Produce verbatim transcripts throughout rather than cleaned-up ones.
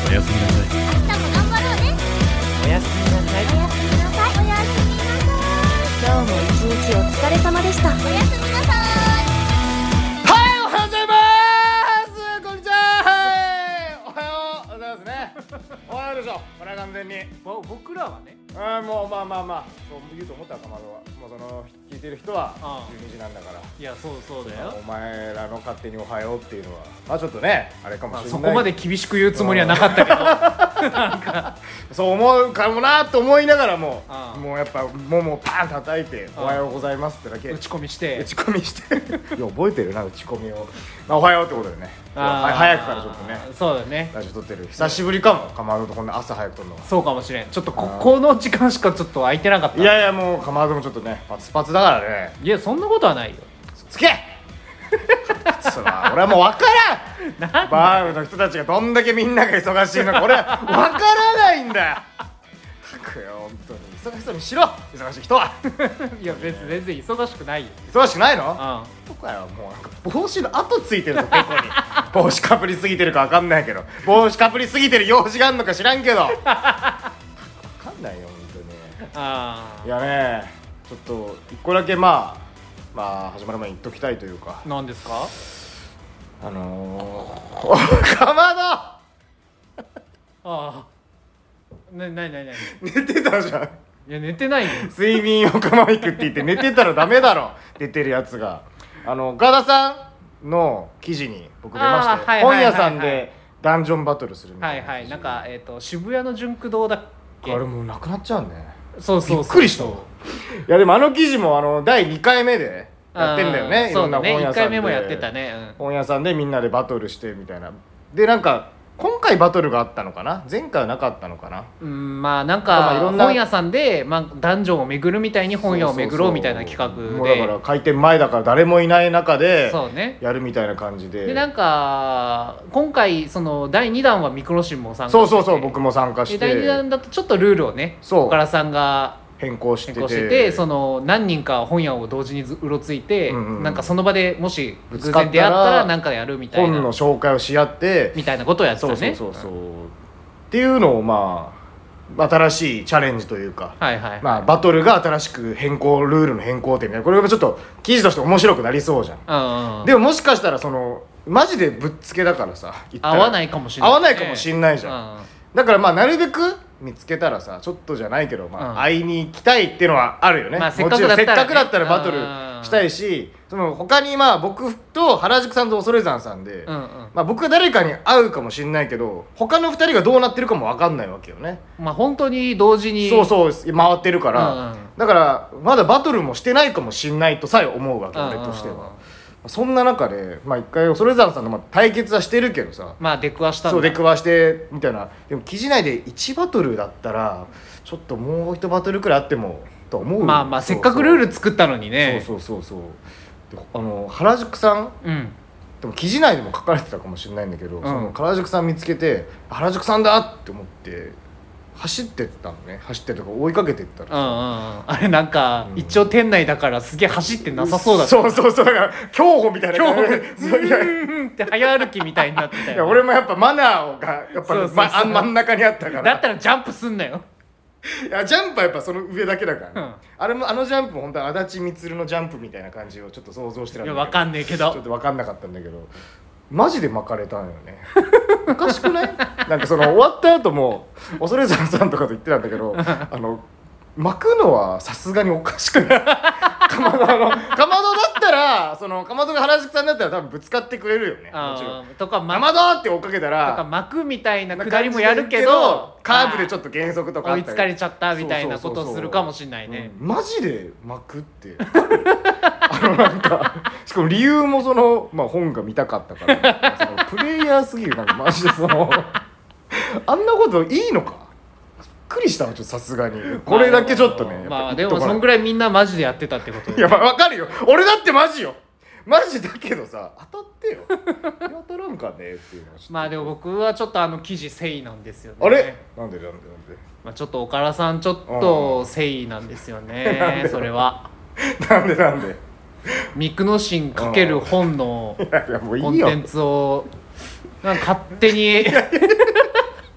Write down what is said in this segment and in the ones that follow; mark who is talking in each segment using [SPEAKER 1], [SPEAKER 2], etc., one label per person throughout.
[SPEAKER 1] おやすみなさい。
[SPEAKER 2] 明日も頑張ろうね。
[SPEAKER 3] おやすみなさい。
[SPEAKER 2] おやすみなさい。おやすみなさい。
[SPEAKER 4] 今日も一日お疲れ様でした。
[SPEAKER 2] おやすみなさい。
[SPEAKER 5] はい、おはようございます。こんにちは。はい、おはようございますね。おはようでしょ。これは完全に。
[SPEAKER 3] ぼ僕らはね、
[SPEAKER 5] あーもうまあまあまあ、そう言うと思ったかまどは。もうその聞いてる人は
[SPEAKER 3] ああ
[SPEAKER 5] じゅうにじなんだから。
[SPEAKER 3] いやそうそうだよ。
[SPEAKER 5] お前らの勝手におはようっていうのはまあちょっとねあれかもしれない。
[SPEAKER 3] そこまで厳しく言うつもりはなかったけど、なんか
[SPEAKER 5] そう思うかもなと思いながらも、
[SPEAKER 3] ああ
[SPEAKER 5] もうやっぱももパン叩いておはようございますってだけ
[SPEAKER 3] 打ち込みして
[SPEAKER 5] 打ち込みしていや覚えてるな打ち込みを、まあ、おはようってことでね
[SPEAKER 3] あー
[SPEAKER 5] は早くからちょっとね
[SPEAKER 3] そうだね。
[SPEAKER 5] ラジオ撮ってる久しぶりかもかまどとこんな朝早く撮るのは。
[SPEAKER 3] そうかもしれん。ちょっとこ
[SPEAKER 5] あー
[SPEAKER 3] この時間しかちょっと空いてなかった。
[SPEAKER 5] いやいやもうかまどもちょっとねパツパツだからね
[SPEAKER 3] いやそんなことはないよ。
[SPEAKER 5] つけそら俺はもう分からん
[SPEAKER 3] なんだ
[SPEAKER 5] バーの人たちがどんだけみんなが忙しいのか俺は分からないんだよたくよ本当に忙しそうにしろ忙しい人はい
[SPEAKER 3] や別に全然忙しくないよ。
[SPEAKER 5] 忙しくないの
[SPEAKER 3] う
[SPEAKER 5] とかよもうなんか帽子の跡ついてるぞペコに帽子かぶりすぎてるか分かんないけど帽子かぶりすぎてる用事があんのか知らんけど分かんないよ本当に
[SPEAKER 3] ん。あ
[SPEAKER 5] いやねちょっと一個だけまあまあ始まる前に言っときたいというか
[SPEAKER 3] あ。なんですか？
[SPEAKER 5] あのー、かま
[SPEAKER 3] ああ。なになになになに。
[SPEAKER 5] ど寝てたじゃん
[SPEAKER 3] いや寝てないよ。
[SPEAKER 5] 睡眠をかまいくって言って寝てたらダメだろ出てるやつがあの岡田さんの記事に僕出まして、
[SPEAKER 3] あーはいはいはいはい
[SPEAKER 5] 本屋さんでダンジョンバトルするみたな、
[SPEAKER 3] はいいはい。なんかえっ、と渋谷の純駆堂だっけ？
[SPEAKER 5] あれもうなくなっちゃうね
[SPEAKER 3] そうそうそう。
[SPEAKER 5] びっくりしたわいやでもあの記事もあのだいにかいめでやってんだよねいろんな
[SPEAKER 3] そうだね。
[SPEAKER 5] 本屋さんで
[SPEAKER 3] いっかいめもやってたね。うん。
[SPEAKER 5] 本屋さんでみんなでバトルしてみたいなでなんか今回バトルがあったのかな前回はなかったのかな
[SPEAKER 3] うん、まあなんか
[SPEAKER 5] まあいろんな
[SPEAKER 3] 本屋さんで、まあ、ダンジョンを巡るみたいに本屋を巡ろうみたいな企画で、
[SPEAKER 5] もうだから開店前だから誰もいない中で
[SPEAKER 3] そうね。
[SPEAKER 5] やるみたいな感じで
[SPEAKER 3] でなんか今回そのだいにだんはミクロシンも参加して
[SPEAKER 5] そうそうそう僕も参加して
[SPEAKER 3] でだいにだんだとちょっとルールをね
[SPEAKER 5] そう
[SPEAKER 3] 岡田さんが
[SPEAKER 5] 変更してて
[SPEAKER 3] 変更しててその何人か本屋を同時にうろついて、
[SPEAKER 5] うんうん
[SPEAKER 3] なんかその場でもし偶
[SPEAKER 5] ぶつかったら
[SPEAKER 3] 然出会ったら何かやるみたいな
[SPEAKER 5] 本の紹介をし合って
[SPEAKER 3] みたいなことをやってた
[SPEAKER 5] そう
[SPEAKER 3] ね。
[SPEAKER 5] そうそうそう、っていうのをまあ新しいチャレンジというか、
[SPEAKER 3] はいはい、
[SPEAKER 5] まあ、バトルが新しく変更ルールの変更点みたいなこれがちょっと記事として面白くなりそうじゃん、
[SPEAKER 3] うんうん、
[SPEAKER 5] でももしかしたらそのマジでぶっつけだからさ言ったら
[SPEAKER 3] 合わないかもしれない、
[SPEAKER 5] 合わないかもしんないじゃん、
[SPEAKER 3] うん
[SPEAKER 5] だからまあなるべく見つけたらさちょっとじゃないけど、まあ
[SPEAKER 3] うん
[SPEAKER 5] 会いに行きたいっていうのはあるよね、
[SPEAKER 3] まあせっか
[SPEAKER 5] もちろん
[SPEAKER 3] くだったらね
[SPEAKER 5] せっかくだったらバトルしたいし、その他にまあ僕と原宿さんと恐山さんで、
[SPEAKER 3] うんうん
[SPEAKER 5] まあ、僕が誰かに会うかもしんないけど他のふたりがどうなってるかも分かんないわけよね、
[SPEAKER 3] まあ本当に同時に
[SPEAKER 5] そうそう回ってるから、
[SPEAKER 3] うんうん
[SPEAKER 5] だからまだバトルもしてないかもしんないとさえ思うわけ、
[SPEAKER 3] うんうんうん
[SPEAKER 5] 俺としては。そんな中でまあ一回恐山さんとまあ対決はしてるけどさ、
[SPEAKER 3] まあ出くわしたんだ
[SPEAKER 5] そう出くわしてみたいな。でも記事内でいちバトルだったらちょっともういちバトルくらいあってもと思う。
[SPEAKER 3] まあまあ
[SPEAKER 5] そうそう
[SPEAKER 3] せっかくルール作ったのにね。
[SPEAKER 5] そうそうそうそうであの原宿さん
[SPEAKER 3] うん
[SPEAKER 5] でも記事内でも書かれてたかもしれないんだけど、
[SPEAKER 3] ん
[SPEAKER 5] その原宿さん見つけて原宿さんだって思って走ってったのね走ってるとか追いかけてったら
[SPEAKER 3] うんうんうん、あれなんか、
[SPEAKER 5] うん
[SPEAKER 3] 一応店内だからすげえ走ってなさそうだった。
[SPEAKER 5] そうそうそうだから競歩みたいな
[SPEAKER 3] 今日
[SPEAKER 5] 感じでそういや
[SPEAKER 3] うんって早歩きみたいになってたよ。
[SPEAKER 5] いや俺もやっぱマナーがやっぱ
[SPEAKER 3] そうそうそう
[SPEAKER 5] まあ真ん中にあったから
[SPEAKER 3] だったらジャンプすんなよ。
[SPEAKER 5] いやジャンプはやっぱその上だけだから、
[SPEAKER 3] うん
[SPEAKER 5] あれもあのジャンプも本当は足立満のジャンプみたいな感じをちょっと想像してたんだけど
[SPEAKER 3] いやわかんねえけ
[SPEAKER 5] ちょっ
[SPEAKER 3] ど。
[SPEAKER 5] と分かんなかったんだけどマジで巻かれたんよねおかしくないなんかその終わった後も恐山さんとかと言ってたんだけどあの巻くのはさすがにおかしくないかまどのかまどだったらそのかまどが原宿さんだったら多分ぶつかってくれるよねもちろん
[SPEAKER 3] あーとか
[SPEAKER 5] かまどって追っかけた
[SPEAKER 3] なんから巻くみたいなくだりもやるけど
[SPEAKER 5] カーブでちょっと減速とかあったり
[SPEAKER 3] 追いつかれちゃったみたいなことをするかもしれないね。
[SPEAKER 5] うんマジで巻くってあのなんかしかも理由もその、まあ、本が見たかったからそのプレイヤーすぎるなんかマジでそのあんなこといいのかびっくりしたわちょっとさすがにこれだけちょっとね
[SPEAKER 3] まあでも
[SPEAKER 5] やっぱ言っとかない
[SPEAKER 3] そんぐらいみんなマジでやってたってこと
[SPEAKER 5] いや、まあ、分かるよ俺だってマジよマジだけどさ当たってよ当たらんかねっていうのはちょっと
[SPEAKER 3] まあでも僕はちょっとあの記事誠意なんですよね。
[SPEAKER 5] あれなんでなんでなんで
[SPEAKER 3] まあ、ちょっと岡田さんちょっと誠意なんですよねそれは。
[SPEAKER 5] なんでなんで
[SPEAKER 3] ミクノシンかける本の
[SPEAKER 5] いやいやもういいよ
[SPEAKER 3] コンテンツをなんか勝手に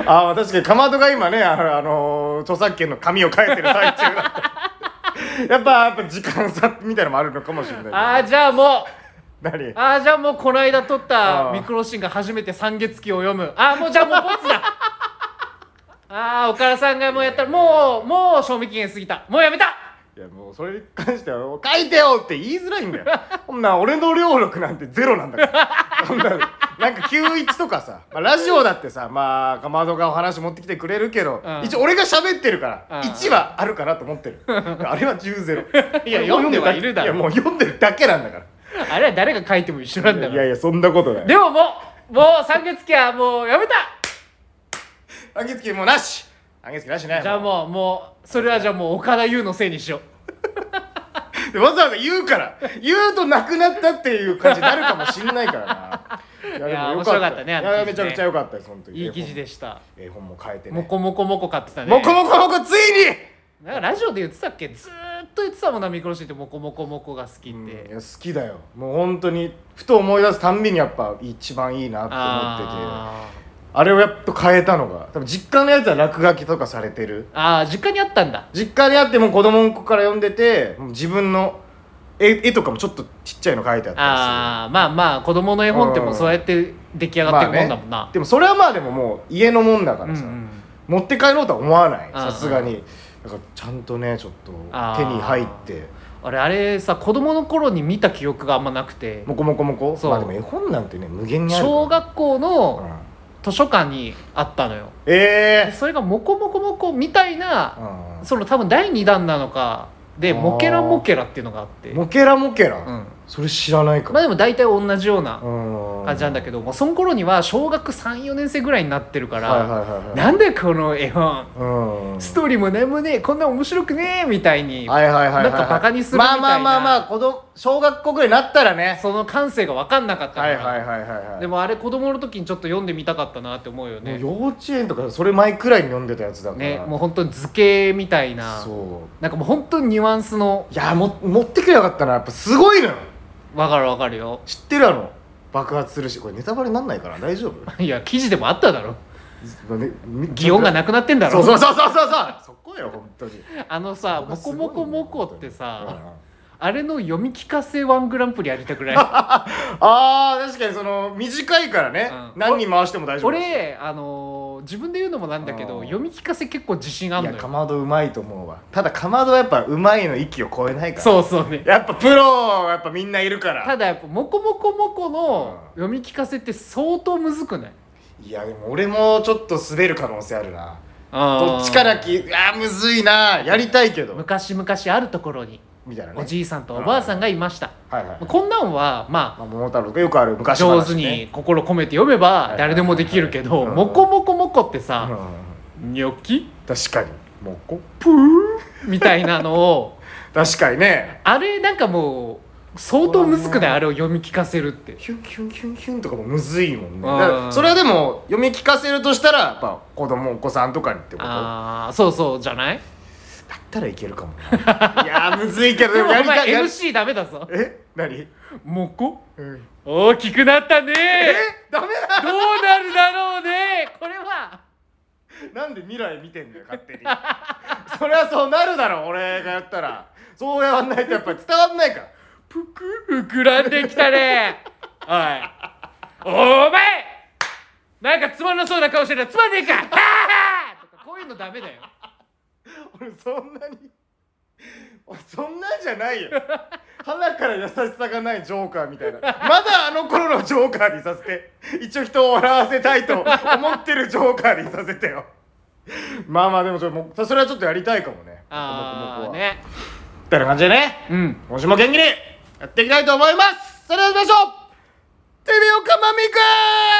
[SPEAKER 5] ああ確かにかまどが今ねあの、あの著作権の紙を書いてる最中だったやっぱやっぱ時間差みたいなのもあるのかもしれないけど
[SPEAKER 3] ああじゃあもう
[SPEAKER 5] 何
[SPEAKER 3] ああじゃあもうこの間撮っ
[SPEAKER 5] あ
[SPEAKER 3] た
[SPEAKER 5] ー
[SPEAKER 3] ミクロシンが初めて三月期を読むああもうじゃあもうボツだああ岡田さんがもうやったらもうもう賞味期限過ぎたもうやめた
[SPEAKER 5] いやもうそれに関しては「書いてよ!」って言いづらいんだよほんな俺の労力なんてゼロなんだからそんななんかきゅういちとかさ、まあ、ラジオだってさまあかまどがお話持ってきてくれるけど、
[SPEAKER 3] うん
[SPEAKER 5] 一応俺が喋ってるから
[SPEAKER 3] うん
[SPEAKER 5] いちはあるかなと思ってるあれはじゅうゼロ
[SPEAKER 3] いや読んではいるだろ
[SPEAKER 5] いやもう読んでるだけなんだから
[SPEAKER 3] あれは誰が書いても一緒なんだから
[SPEAKER 5] いやいやそんなことない
[SPEAKER 3] でももうもう三月期はもうやめた
[SPEAKER 5] 半月期もうなし半月期なしね
[SPEAKER 3] じゃあもうもうそれはじゃあもう岡田優のせいにしよう
[SPEAKER 5] でわざわざ言うから言うとなくなったっていう感じになるかもしんないからないや
[SPEAKER 3] いや
[SPEAKER 5] でもよ
[SPEAKER 3] 面白かったね
[SPEAKER 5] い
[SPEAKER 3] あの記事ね
[SPEAKER 5] やめちゃくちゃ良かったです本当に
[SPEAKER 3] いい記事でした
[SPEAKER 5] 絵本も変えてね
[SPEAKER 3] もこもこもこ買ってたね
[SPEAKER 5] もこもこもこついに
[SPEAKER 3] なんかラジオで言ってたっけずーっと言ってたもんなミクロシンってもこもこもこが好きって、
[SPEAKER 5] うんいや好きだよもう本当にふと思い出すたんびにやっぱ一番いいなって思っててあ
[SPEAKER 3] あ
[SPEAKER 5] れをやっと変えたのが多分実家のやつは落書きとかされてる
[SPEAKER 3] ーあー実家にあったんだ
[SPEAKER 5] 実家にあっても子供の子から読んでてもう自分の絵絵とかもちょっとちっちゃいの描いてあったりする
[SPEAKER 3] ああまあまあ子供の絵本ってもうそうやって出来上がってるもんだもんな、
[SPEAKER 5] まあね、でもそれはまあでももう家のもんだからさ、
[SPEAKER 3] うんうん
[SPEAKER 5] 持って帰ろうとは思わない
[SPEAKER 3] あー
[SPEAKER 5] さすがにだからちゃんとねちょっと
[SPEAKER 3] あー
[SPEAKER 5] 手に入って
[SPEAKER 3] あれあれさ子供の頃に見た記憶があんまなくて
[SPEAKER 5] もこもこもこ
[SPEAKER 3] そう
[SPEAKER 5] まあでも絵本なんてね無限にあるから
[SPEAKER 3] 小学校の
[SPEAKER 5] うん
[SPEAKER 3] 図書館にあったのよ
[SPEAKER 5] ええ
[SPEAKER 3] でそれがモコモコモコみたいな
[SPEAKER 5] ー
[SPEAKER 3] その多分だいにだんなのかで
[SPEAKER 5] あー
[SPEAKER 3] モケラモケラっていうのがあって
[SPEAKER 5] モケラモケラ、
[SPEAKER 3] うん
[SPEAKER 5] それ知らないかも、
[SPEAKER 3] まあでも大体同じような
[SPEAKER 5] うん
[SPEAKER 3] 感じなんだけどもうその頃には小学さん、よねん生ぐらいになってるから、
[SPEAKER 5] はいはいはいはい
[SPEAKER 3] なんでこの絵本
[SPEAKER 5] うん
[SPEAKER 3] ストーリーもなんもねえこんな面白くねえみたいに、
[SPEAKER 5] はいはいはいはい
[SPEAKER 3] なんかバカにするみたいな
[SPEAKER 5] まあまあまあまあ子供小学校ぐらいになったらね
[SPEAKER 3] その感性が分かんなかったか
[SPEAKER 5] は
[SPEAKER 3] ら、
[SPEAKER 5] いはいはいはいはい
[SPEAKER 3] でもあれ子供の時にちょっと読んでみたかったなって思うよね
[SPEAKER 5] もう幼稚園とかそれ前くらいに読んでたやつだから
[SPEAKER 3] ねもう本当に図形みたいな
[SPEAKER 5] そう
[SPEAKER 3] なんかもう本当にニュアンスの
[SPEAKER 5] いやも持ってくればよかったなやっぱすごいのよ
[SPEAKER 3] 分かる分かるよ
[SPEAKER 5] 知ってるあの爆発するしこれネタバレなんないかな大丈夫
[SPEAKER 3] いや記事でもあっただろ
[SPEAKER 5] ねみ
[SPEAKER 3] 擬音がなくなってんだろ
[SPEAKER 5] そうそうそうそうそうそうそこよ本当に
[SPEAKER 3] あのさ「モコモコモコ」って
[SPEAKER 5] うん
[SPEAKER 3] さあれの読み聞かせワングランプリやりたくない
[SPEAKER 5] あー確かにその短いからね、
[SPEAKER 3] うん
[SPEAKER 5] 何人回しても大丈夫だし
[SPEAKER 3] 俺あのー自分で言うのもなんだけど
[SPEAKER 5] うん
[SPEAKER 3] 読み聞かせ結構自信あんのよ
[SPEAKER 5] いやかまどうまいと思うわただかまどはやっぱうまいの域を超えないから
[SPEAKER 3] そうそうね
[SPEAKER 5] やっぱプロやっぱみんないるから
[SPEAKER 3] ただやっぱ「モコモコモコ」の読み聞かせって相当むずくない
[SPEAKER 5] いやでも俺もちょっと滑る可能性あるな
[SPEAKER 3] ど
[SPEAKER 5] どっちからきあーむずいなやりたいけど
[SPEAKER 3] 昔々あるところに
[SPEAKER 5] みたいなね
[SPEAKER 3] おじいさんとおばあさんがいました
[SPEAKER 5] はいはい、
[SPEAKER 3] こんなんはま
[SPEAKER 5] まあ、桃太郎がよくある
[SPEAKER 3] あ
[SPEAKER 5] 昔話、ね、
[SPEAKER 3] 上手に心込めて読めば誰でもできるけど「
[SPEAKER 5] はいはいはい
[SPEAKER 3] モコモコモコ」ってさ
[SPEAKER 5] うん
[SPEAKER 3] 「ニョキ
[SPEAKER 5] 確かにもうこ
[SPEAKER 3] プー」みたいなのを
[SPEAKER 5] 確かにね
[SPEAKER 3] あれなんかもう相当むずくないあれを読み聞かせるって
[SPEAKER 5] ヒュンヒュンヒュンヒュンとかもむずいもんね
[SPEAKER 3] うん
[SPEAKER 5] だからそれはでも読み聞かせるとしたらやっぱ子供お子さんとかにってことだ
[SPEAKER 3] ああそうそうじゃない
[SPEAKER 5] ったらいけるかもないやーむずいけど
[SPEAKER 3] でもお
[SPEAKER 5] やりた
[SPEAKER 3] 前
[SPEAKER 5] いや
[SPEAKER 3] エム
[SPEAKER 5] り
[SPEAKER 3] シー ダメだぞ
[SPEAKER 5] え何、
[SPEAKER 3] モコ
[SPEAKER 5] うん、
[SPEAKER 3] 大きくなったね
[SPEAKER 5] えダメだ
[SPEAKER 3] どうなるだろうねこれは
[SPEAKER 5] なんで未来見てんだよ勝手にそれはそうなるだろ俺がやったらそうやんないとやっぱり伝わんないから
[SPEAKER 3] ぷく膨らんできたねおいお前なんかつまんなそうな顔してるつまんねえかはーはーとかこういうのダメだよ
[SPEAKER 5] 俺そんなに俺そんなんじゃないよ鼻から優しさがないジョーカーみたいなまだあの頃のジョーカーにさせて一応人を笑わせたいと思ってるジョーカーにさせてよまあまあでもちょっともうそれはちょっとやりたいかもね
[SPEAKER 3] ああね
[SPEAKER 5] みたいな感じでね
[SPEAKER 3] うん
[SPEAKER 5] 今週も元気にやっていきたいと思いますそれでは行きましょうテレビオカマミく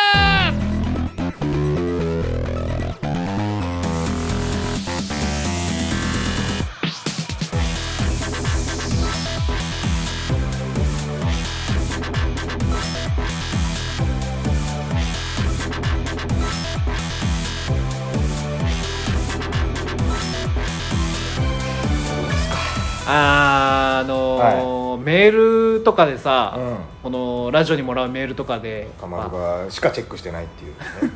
[SPEAKER 3] あーあのーメールとかでさ、
[SPEAKER 5] うん
[SPEAKER 3] このラジオにもらうメールとかで
[SPEAKER 5] かまどがしかチェックしてないっていう、ね、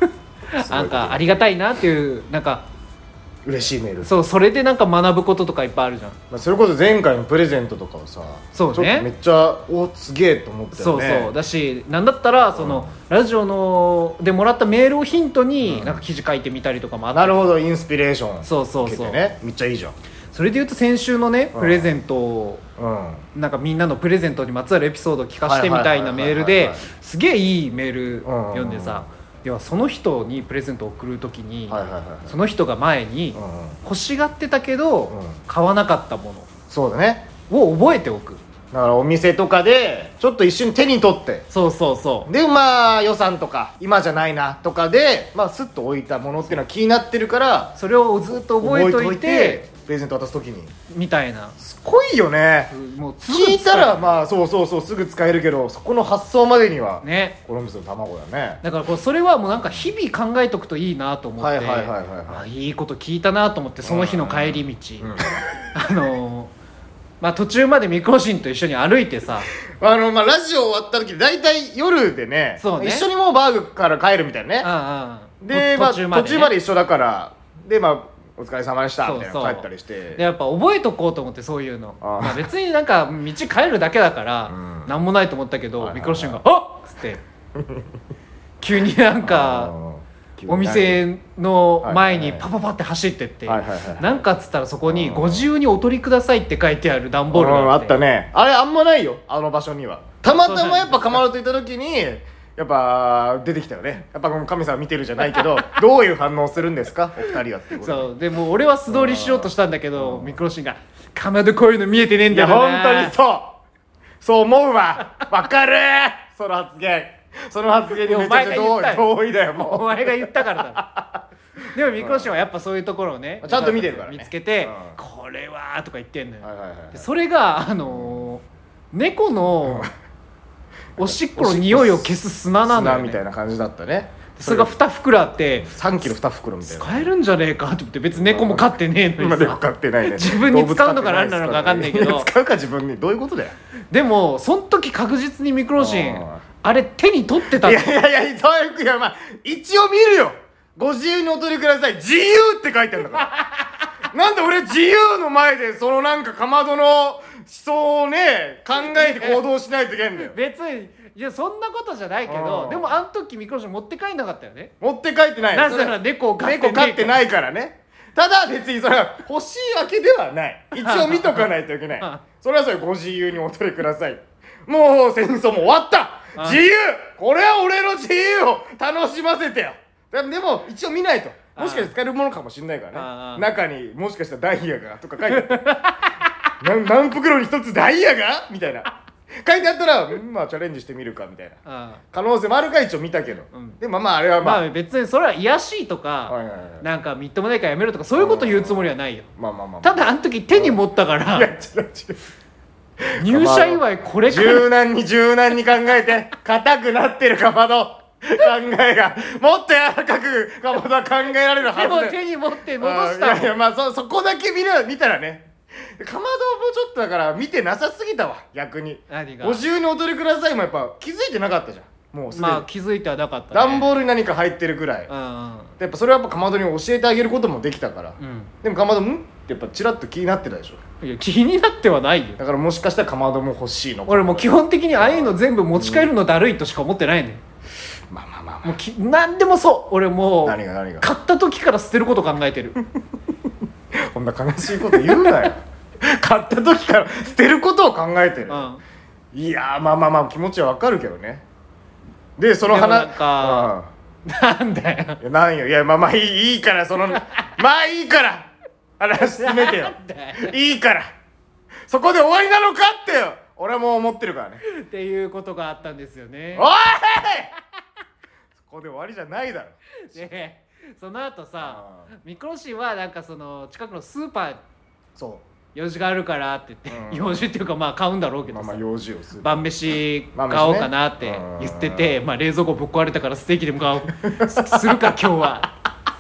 [SPEAKER 3] なんかありがたいなっていうなんか
[SPEAKER 5] 嬉しいメール。
[SPEAKER 3] そうそれでなんか学ぶこととかいっぱいあるじゃん。
[SPEAKER 5] まあ、それこそ前回のプレゼントとかをさ、
[SPEAKER 3] そうね
[SPEAKER 5] ちょっとめっちゃおすげえと思ったよね。
[SPEAKER 3] そうそうだし、なんだったらその、うん、ラジオのでもらったメールをヒントに、うん、なんか記事書いてみたりとかもあって、
[SPEAKER 5] なるほど、インスピレーション、
[SPEAKER 3] そうそうそう、
[SPEAKER 5] ね、めっちゃいいじゃん。
[SPEAKER 3] それでいうと先週のねプレゼントを、
[SPEAKER 5] うん、
[SPEAKER 3] なんかみんなのプレゼントにまつわるエピソードを聞かせてみたいなメールですげえいいメール読んでさ、ではその人にプレゼントを送るときに、はいはいはいはい、その人が前に欲しがってたけど、うん、買わなかったもの、
[SPEAKER 5] そうだね、
[SPEAKER 3] を覚えておく。
[SPEAKER 5] だからお店とかでちょっと一瞬手に取って、
[SPEAKER 3] そうそうそう
[SPEAKER 5] でまあ予算とか今じゃないなとかで、まあ、スッと置いたものっていうのは気になってるから、
[SPEAKER 3] それをずっと覚えといて、
[SPEAKER 5] 覚えといてプレゼント渡す時に
[SPEAKER 3] みたいな、
[SPEAKER 5] すごいよね。
[SPEAKER 3] もう
[SPEAKER 5] 聞いたらまあそうそうそうすぐ使えるけど、そこの発想までには
[SPEAKER 3] ね、
[SPEAKER 5] コロンブスの卵だね。
[SPEAKER 3] だからこうそれはもうなんか日々考えとくといいなと思って、
[SPEAKER 5] はいはいはいはい、はい、
[SPEAKER 3] あいいこと聞いたなと思って、その日の帰り道、うんうん、あのーまあ、途中までミクロシンと一緒に歩いてさ、
[SPEAKER 5] あの、まあ、ラジオ終わった時大体夜で ね,
[SPEAKER 3] そうね、
[SPEAKER 5] 一緒にもうバーグから帰るみたいなね、
[SPEAKER 3] うんうん、
[SPEAKER 5] で、まあ、途中まで、ね、途中まで一緒だからで、まあ、お疲れ様でしたみたいな帰ったりして、
[SPEAKER 3] でやっぱ覚えとこうと思って、そういうの、あ、まあ、別になんか道帰るだけだから、うん、なんもないと思ったけど、はいはいはい、ミクロシンが「あっ!」つって急になんかお店の前にパパパって走ってって、なんかっつったらそこに「ご自由にお取りください」って書いてある段ボールがあって、
[SPEAKER 5] あったね。あれあんまないよ、あの場所には。たまたまやっぱかまどといた時にやっぱ出てきたよね。やっぱこの神様見てるじゃないけどどういう反応するんですかお二人はってことで。
[SPEAKER 3] そうでも俺は素通りしようとしたんだけど、ミクロシンが「かまどこういうの見えてねえんだよな」。
[SPEAKER 5] いや本当にそうそう思うわ。わかるその発言、その発言にめちゃくちゃ同意だよ。もう
[SPEAKER 3] お前が言ったからだでもミクロシンはやっぱそういうところをね、
[SPEAKER 5] ちゃんと見てるからね、
[SPEAKER 3] 見つけて、
[SPEAKER 5] うん、こ
[SPEAKER 3] れはとか言ってんのよ、
[SPEAKER 5] はいはいはいはい、
[SPEAKER 3] それがあのー、猫のおしっこの匂いを消す砂なのよ、ね、
[SPEAKER 5] 砂みたいな感じだったね。
[SPEAKER 3] それがに袋あって
[SPEAKER 5] さんキロに袋みたいな、
[SPEAKER 3] 使えるんじゃねえかと思って、別に猫も飼ってねえのにさ、
[SPEAKER 5] 猫飼ってないね、
[SPEAKER 3] 自分に使うのか何なのか分かんないけど、
[SPEAKER 5] 使うか自分に、どういうことだよ。
[SPEAKER 3] でもその時確実にミクロシンあれ手に取ってた。
[SPEAKER 5] いやいやいや、そういういや、まあ一応見るよ。ご自由にお取りください、自由って書いてあるんだからなんで俺自由の前でそのなんかかまどの思想をね考えて行動しないといけないんだよ。
[SPEAKER 3] 別にいやそんなことじゃないけど、でもあの時ミクロシン持って帰んなかったよね。
[SPEAKER 5] 持って帰ってない。
[SPEAKER 3] なぜなら猫を飼って
[SPEAKER 5] 猫飼ってないからね。ただ別にそれは欲しいわけではない。一応見とかないといけないそれはそれ、ご自由にお取りください。もう戦争も終わった、自由、これは俺の自由を楽しませてよ。でも一応見ないと、もしかして使えるものかもしれないからね。中にもしかしたらダイヤがとか書いてあった何, 何袋に一つダイヤがみたいな書いてあったら、まあチャレンジしてみるかみたいな可能性もあるから一応見たけど、うん、でもまああれはまあ、
[SPEAKER 3] まあ、別にそれは癒やしいとか、はいはいはい、なんかみっともないからやめろとかそういうこと言うつもりはないよ。
[SPEAKER 5] まあまあまあ、まあ、
[SPEAKER 3] ただあの時手に持ったから、
[SPEAKER 5] いや違う違う
[SPEAKER 3] 入社祝いこれから
[SPEAKER 5] 柔軟に柔軟に考えて硬くなってるかまど考えがもっと柔らかくかまどは考えられるはずで
[SPEAKER 3] も手に持って戻したもん。
[SPEAKER 5] いやいやまあ そ, そこだけ見る見たらね、かまどもちょっとだから見てなさすぎたわ逆に。
[SPEAKER 3] 何が
[SPEAKER 5] ご自由にお取りくださいもやっぱ気づいてなかったじゃん。もうすでに
[SPEAKER 3] まあ気づいてはなかったね。
[SPEAKER 5] 段ボールに何か入ってるぐらい、うんうん、やっぱそれはやっぱかまどに教えてあげることもできたから、うん、でもかまどんってやっぱチラッと気になってたでしょ。
[SPEAKER 3] いや気になってはないよ。
[SPEAKER 5] だからもしかしたらかまども欲しいのか。
[SPEAKER 3] 俺もう基本的にああいうの全部持ち帰るのだるいとしか思ってないね、
[SPEAKER 5] うん、まあまあまあ、まあ、
[SPEAKER 3] もうき何でもそう。俺もう
[SPEAKER 5] 何が何が
[SPEAKER 3] 買った時から捨てること考えてる
[SPEAKER 5] こんな悲しいこと言うなよ買った時から捨てることを考えてる、うん、いやまあまあまあ気持ちはわかるけどね。でその話
[SPEAKER 3] なんか、うん、なんだよ。
[SPEAKER 5] いやなんよいやまあまあいいいいからそのまあいいから話進めてよいいからそこで終わりなのかってよ俺はもう思ってるからね
[SPEAKER 3] っていうことがあったんですよね。
[SPEAKER 5] おいそこで終わりじゃないだろ。
[SPEAKER 3] でその後さミクロシはなんかその近くのスーパー
[SPEAKER 5] そう
[SPEAKER 3] 用事があるからって言って、うん、用事っていうかまあ買うんだろうけどさ、
[SPEAKER 5] まあ、まあ用事をする
[SPEAKER 3] 晩飯買おうかなって言ってて、ね、まあ冷蔵庫ぶっ壊れたからステーキでも買おうするか今日は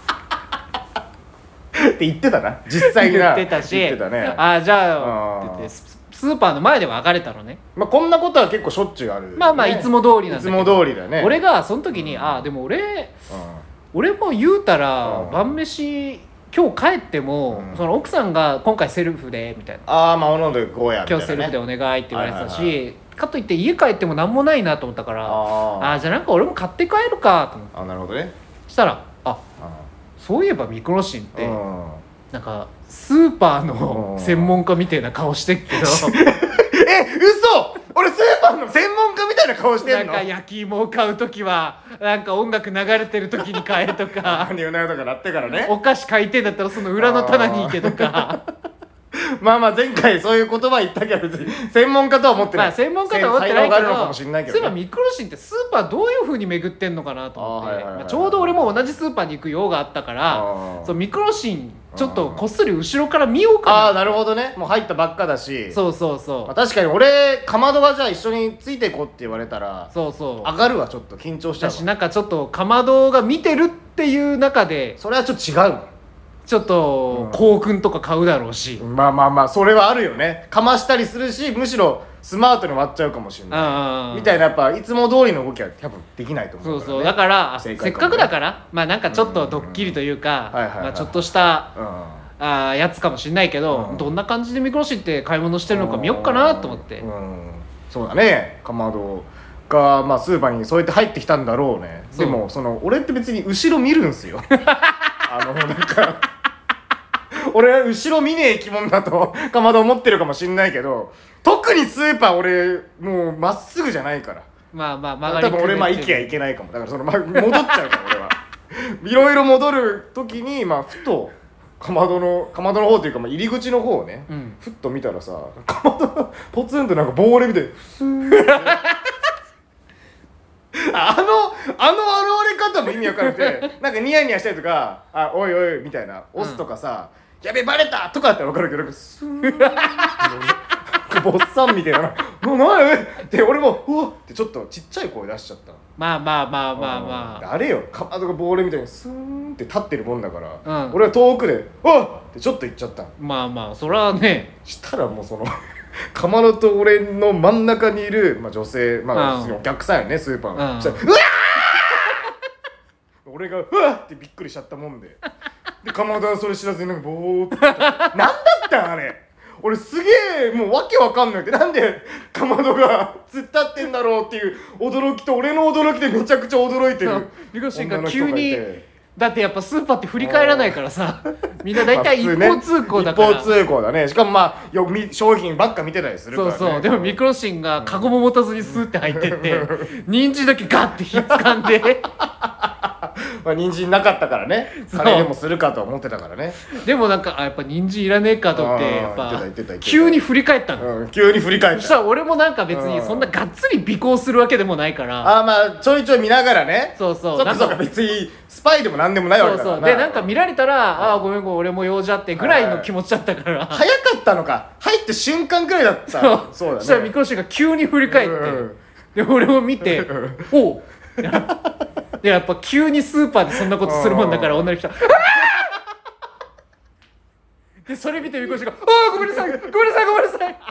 [SPEAKER 5] って言ってたな実際にな
[SPEAKER 3] 言ってたし
[SPEAKER 5] 言ってた、ね、
[SPEAKER 3] ああじゃあって言ってスーパーの前では別れたのね。
[SPEAKER 5] まあこんなことは結構しょっちゅうある、ね、
[SPEAKER 3] まあまあいつも通りなんだけど、
[SPEAKER 5] いつも通りだね。
[SPEAKER 3] 俺がその時に、うん、ああでも俺、うん、 俺も言うたら、
[SPEAKER 5] うん、
[SPEAKER 3] 晩飯今日帰っても、うん、その奥さんが今回セルフでみたいな、
[SPEAKER 5] ああまあおのでゴーヤみたいな、ね、
[SPEAKER 3] 今日セルフでお願いって言われてたし、はいはいはい、かといって家帰っても何もないなと思ったから、ああじゃあなんか俺も買って帰るかと思って、
[SPEAKER 5] あなるほどね。
[SPEAKER 3] したらあそういえばミクロシンってなんかスーパーの専門家みたいな顔してっけど
[SPEAKER 5] え嘘俺スーパーの専門家みたいな顔してんの？
[SPEAKER 3] なんか焼き芋を買うときはなんか音楽流れてるときに買えとか
[SPEAKER 5] 何うなよとかなってからね、
[SPEAKER 3] お菓子買いてんだったらその裏の棚に行けとか
[SPEAKER 5] まあまあ前回そういう言葉言ったけど別に専門家とは思ってない、
[SPEAKER 3] まあ専門家とは思ってないけど、
[SPEAKER 5] 才能があるのかもしれないけど、ね、
[SPEAKER 3] そういえばミクロシンってスーパーどういう風に巡ってんのかなと思って、まあちょうど俺も同じスーパーに行く用があったからそうミクロシンちょっとこっそり後ろから見ようかな。
[SPEAKER 5] ああなるほどね、もう入ったばっかだし、
[SPEAKER 3] そうそうそう、
[SPEAKER 5] まあ、確かに俺かまどがじゃあ一緒についていこうって言われたら
[SPEAKER 3] そうそう
[SPEAKER 5] 上がるわ、ちょっと緊張しちゃうわ。
[SPEAKER 3] 私なんかちょっとかまどが見てるっていう中で
[SPEAKER 5] それはちょっと違うもん、
[SPEAKER 3] ちょっと校訓とか買うだろうし、
[SPEAKER 5] うん、まあまあまあそれはあるよね、かましたりするしむしろスマートに割っちゃうかもしれないみたいな、やっぱいつも通りの動きは多分できないと思うから、ね、
[SPEAKER 3] そうそうだから
[SPEAKER 5] せっ
[SPEAKER 3] かくだからまあなんかちょっとドッキリというかちょっとした、うんあやつかもしれないけど、うん、どんな感じでミクロシンって買い物してるのか見よっかなと思って、
[SPEAKER 5] うん、そうだね、かまどが、まあ、スーパーにそうやって入ってきたんだろうね。でもその俺って別に後ろ見るんすよあのなんか俺は後ろ見ねえ生き物だとかまど思ってるかもしんないけど、特にスーパー俺もうまっすぐじゃないから、
[SPEAKER 3] まあまあ曲がり
[SPEAKER 5] 多分俺まあ行きゃいけないかも、だからその、ま、戻っちゃうから俺はいろいろ戻る時にまあふとかまどのかまどの方というか、まあ、入り口の方をね、うん、ふっと見たらさかまどがポツンとなんか棒折れみたいにスーッあのあの現れ方も意味わからなくてなんかニヤニヤしたりとかあおいおいみたいな押すとかさ、うん、やべバレたとかってわかるけどなんかスーッボッサンみたいな「もう何?」って俺もうわっってちょっとちっちゃい声出しちゃった。
[SPEAKER 3] まあまあまあまあまあ
[SPEAKER 5] あれよ、かまどがボールみたいにスーンって立ってるもんだから、うん、俺は遠くで「わっ!」ってちょっと言っちゃった。
[SPEAKER 3] まあまあそれはね、
[SPEAKER 5] したらもうそのかまどと俺の真ん中にいる、まあ、女性、まあ、うん、お客さんよねスーパーの、うん、したらうわー俺が「うわっ!」ってびっくりしちゃったもんででかまどはそれ知らずになんかボーってなんだったんあれ俺すげえもうわけわかんないって、なんでかまどが突っ立ってんだろうっていう驚きと俺の驚きでめちゃくちゃ驚いてる
[SPEAKER 3] ミクロシンが急に、だってやっぱスーパーって振り返らないからさみんな大体一方通行だから、
[SPEAKER 5] ね、一方通行だね。しかもまあよ商品ばっか見てたりするから、ね、
[SPEAKER 3] そうそうでもミクロシンがカゴも持たずにスーって入ってって人参だけガッてひっつかんで
[SPEAKER 5] まあ人参なかったからね、カレーでもするかと思ってたからね。
[SPEAKER 3] でもなんかあやっぱ人参いらねえかと思ってやっぱ急に振り返ったの、
[SPEAKER 5] うん、急に振り返った。
[SPEAKER 3] そしたら俺もなんか別にそんながっつり尾行するわけでもないから、
[SPEAKER 5] あまあちょいちょい見ながらね、
[SPEAKER 3] そうそう
[SPEAKER 5] そっかそっか別にスパイでもなんでもないわけだからな。
[SPEAKER 3] そうそうでなんか見られたらあごめんごめん俺も用事あってぐらいの気持ちだったから
[SPEAKER 5] 早かったのか、入って瞬間くらいだった
[SPEAKER 3] そう
[SPEAKER 5] そうだね。
[SPEAKER 3] そしたらミクロシンが急に振り返って、うん、で俺も見ておうでやっぱ急にスーパーでそんなことするもんだから女の人はでそれ見てミクロシンが「ああごめんなさいごめんなさいごめんなさい」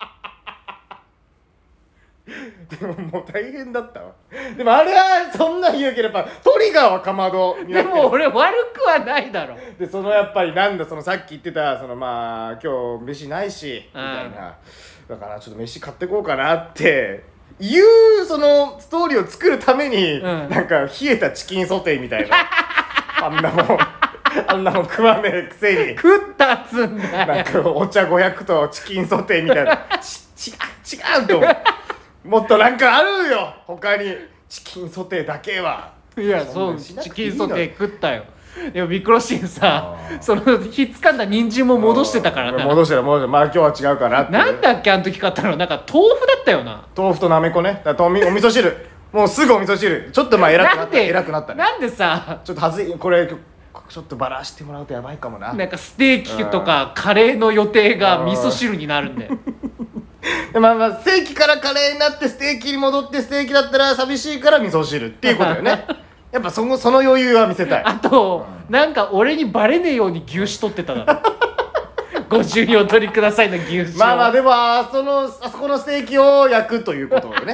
[SPEAKER 5] でももう大変だったわ。でもあれはそんな言うければトリガーはかまどになってる。
[SPEAKER 3] でも俺悪くはないだろ。
[SPEAKER 5] でそのやっぱりなんだそのさっき言ってたそのまあ今日飯ないしみたいな、だからちょっと飯買ってこうかなっていうそのストーリーを作るために、うん、なんか冷えたチキンソテーみたいなあんなもんあんなもん食わねえくせに
[SPEAKER 3] 食ったっつんだよ。
[SPEAKER 5] なんかお茶ごひゃくとチキンソテーみたいなち違う違うと思うもっとなんかあるよ他にチキンソテーだけは。
[SPEAKER 3] いやそうチキンソテー食ったよ。でもミクロシンさそのひっつかんだ人参も戻してたからな。
[SPEAKER 5] 戻してた戻してた。まあ今日は違うかなって。
[SPEAKER 3] なんだっけあの時買ったの、なんか豆腐だったよな。
[SPEAKER 5] 豆腐となめこね。だとお味噌汁もうすぐお味噌汁。ちょっとまあ偉くなった偉くなったね。
[SPEAKER 3] なんでさ
[SPEAKER 5] ちょっとはずいこれちょっとバラしてもらうとやばいかもな。
[SPEAKER 3] なんかステーキとかカレーの予定が味噌汁になるんで
[SPEAKER 5] まあまあステーキからカレーになってステーキに戻ってステーキだったら寂しいから味噌汁っていうことよねやっぱその、その余裕は見せたい。
[SPEAKER 3] あと、うん、なんか俺にバレねえように牛脂取ってただろご自由にお取りくださいの牛脂。
[SPEAKER 5] まあまあでもあそのあそこのステーキを焼くということよね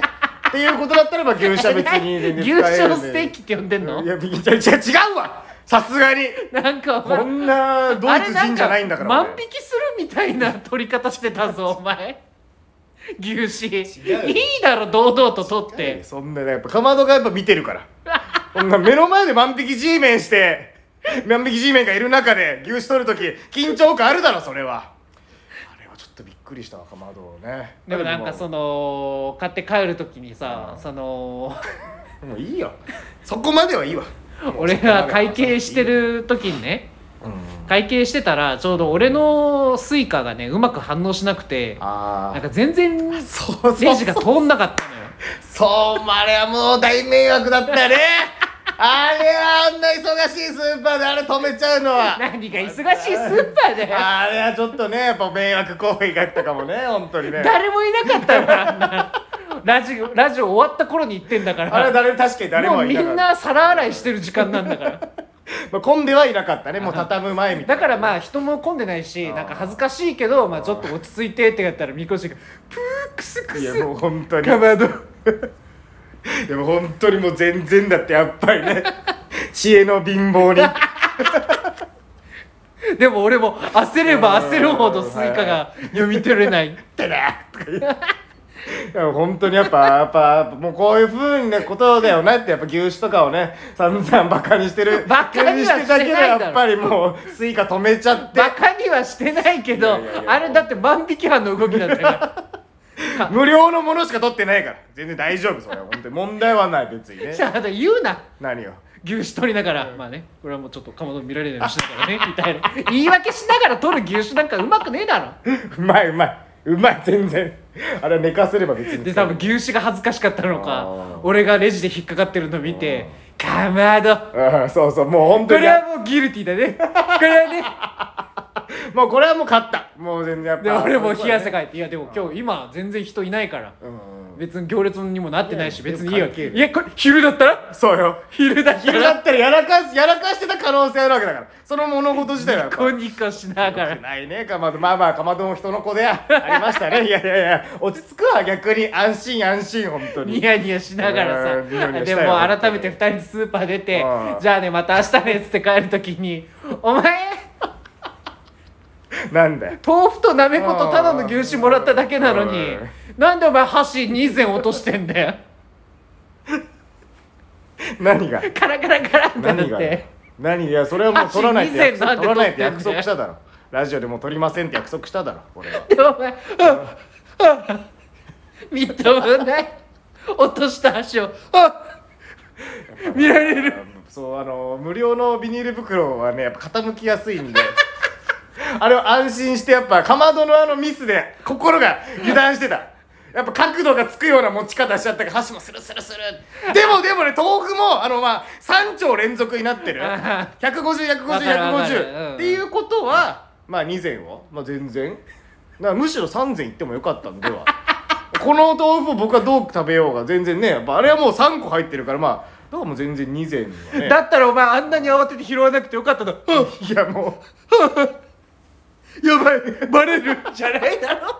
[SPEAKER 5] っていうことだったらば牛舎別に全然
[SPEAKER 3] 牛
[SPEAKER 5] 使えるんで
[SPEAKER 3] 小ステーキって呼んでんの？
[SPEAKER 5] いやいや違う違うわさすがに
[SPEAKER 3] なんかお前
[SPEAKER 5] こんなドイツ人じゃないんだから
[SPEAKER 3] あれなんか万引きするみたいな取り方してたぞお前牛脂いいだろ堂々と取って
[SPEAKER 5] そんなねやっぱかまどがやっぱ見てるからこんな目の前で万引き G メンして万引き G メンがいる中で牛脂取るとき緊張感あるだろそれはあれはちょっとびっくりしたわかまどね
[SPEAKER 3] でもなんかその買って帰るときにさ、
[SPEAKER 5] うん
[SPEAKER 3] その
[SPEAKER 5] もういいよそこまではいいわ
[SPEAKER 3] 俺が会計してる時にね
[SPEAKER 5] うん
[SPEAKER 3] 会計してたらちょうど俺のスイカがねうまく反応しなくて
[SPEAKER 5] あ
[SPEAKER 3] なんか全然レ
[SPEAKER 5] そうそう
[SPEAKER 3] ジが通んなかったのよ
[SPEAKER 5] そうあれはもう大迷惑だったねあれはあんな忙しいスーパーであれ止めちゃうのは
[SPEAKER 3] 何が忙しいスーパーだよ
[SPEAKER 5] あれはちょっとねやっぱ迷惑行為があったかもね本当にね
[SPEAKER 3] 誰もいなかったからあんなラジオラジオ終わった頃に言ってんだから
[SPEAKER 5] あれ誰確かに誰も
[SPEAKER 3] もうみ
[SPEAKER 5] いなかった
[SPEAKER 3] んな皿洗いしてる時間なんだから
[SPEAKER 5] まあ混んではいなかったねもう畳む前みたいな
[SPEAKER 3] だからまあ人も混んでないしなんか恥ずかしいけどまあちょっと落ち着いてってやったらみこしがプークスクス
[SPEAKER 5] いやもう本当に
[SPEAKER 3] かまど
[SPEAKER 5] でも本当にもう全然だってやっぱりね知恵の貧乏に
[SPEAKER 3] でも俺も焦れば焦るほどスイカが読み取れない
[SPEAKER 5] ってねとか言ういや本当にやっぱやっぱやっぱもうこういう風にねことだよねってやっぱ牛脂とかをね散々バカにしてる
[SPEAKER 3] バカにはしてないだろ
[SPEAKER 5] してたけどやっぱりもうスイカ止めちゃって
[SPEAKER 3] バカにはしてないけど
[SPEAKER 5] いやいやいや
[SPEAKER 3] あれだって万引き犯の動きだったから
[SPEAKER 5] 無料のものしか取ってないから全然大丈夫それは本当に問題はない別にね
[SPEAKER 3] じゃあ言うな
[SPEAKER 5] 何よ
[SPEAKER 3] 牛脂取りながら、まあねこれはもうちょっとかまど見られないようにしながらねみたいな言い訳しながら取る牛脂なんかうまくねえだろ
[SPEAKER 5] うまいうまいうまい全然あれは寝かせれば別に
[SPEAKER 3] で多分牛脂が恥ずかしかったのか
[SPEAKER 5] あー
[SPEAKER 3] 俺がレジで引っかかってるの見てかまど
[SPEAKER 5] うんそうそうもう本当に
[SPEAKER 3] これはもうギルティだねこれはね
[SPEAKER 5] もうこれはもう勝ったもう全然やっぱ
[SPEAKER 3] で俺も冷や汗
[SPEAKER 5] か
[SPEAKER 3] かいていやでも今日今全然人いないから
[SPEAKER 5] うん
[SPEAKER 3] 別に行列にもなってないし
[SPEAKER 5] いや
[SPEAKER 3] 別にいいよ
[SPEAKER 5] 関係ない
[SPEAKER 3] いやこれ昼だったら
[SPEAKER 5] そうよ
[SPEAKER 3] 昼だったら
[SPEAKER 5] 昼だったらやらかすやらかしてた可能性あるわけだからその物事自体はやっぱ
[SPEAKER 3] ニコニコしながら
[SPEAKER 5] ないねかまどまあまあかまども人の子でありましたねいやいやいや落ち着くわ逆に安心安心本当に
[SPEAKER 3] ニヤニヤしながら
[SPEAKER 5] うんニヤニ
[SPEAKER 3] さで
[SPEAKER 5] ヤしたよ
[SPEAKER 3] も改めてふたりでスーパー出て
[SPEAKER 5] うん
[SPEAKER 3] じゃあねまた明日ねっつって帰る時にお前
[SPEAKER 5] なんだよ
[SPEAKER 3] 豆腐となめことただの牛脂もらっただけなのに
[SPEAKER 5] うん
[SPEAKER 3] なんでお前箸に膳落としてんだよ
[SPEAKER 5] 何が
[SPEAKER 3] カラカラカラってな
[SPEAKER 5] 何が
[SPEAKER 3] って
[SPEAKER 5] 何いやそれはもう取らないって約束
[SPEAKER 3] 箸に
[SPEAKER 5] 取らないって約
[SPEAKER 3] 膳なんで取ってんだよ
[SPEAKER 5] 束しただろラジオでも取りませんって約束しただろ俺は
[SPEAKER 3] でお前ああみっともない落とした箸をあ見られる
[SPEAKER 5] そうあの無料のビニール袋はねやっぱ傾きやすいんであれを安心してやっぱかまどのあのミスで心が油断してたやっぱ角度がつくような持ち方しちゃったから箸もスルスルスルでもでもね豆腐もあのまあさん丁連続になってるひゃくごじゅう、ひゃくごじゅう、
[SPEAKER 3] わかるわかる
[SPEAKER 5] ひゃくごじゅう
[SPEAKER 3] うん
[SPEAKER 5] っていうことはまあに膳をまあ全然だからむしろさん膳いってもよかったんではこの豆腐を僕はどう食べようが全然ねやっぱあれはもうさんこ入ってるからまあだからもう全然に膳はね
[SPEAKER 3] だったらお前あんなに慌てて拾わなくてよかったの
[SPEAKER 5] いやも
[SPEAKER 3] うやばいバレるじゃないだろ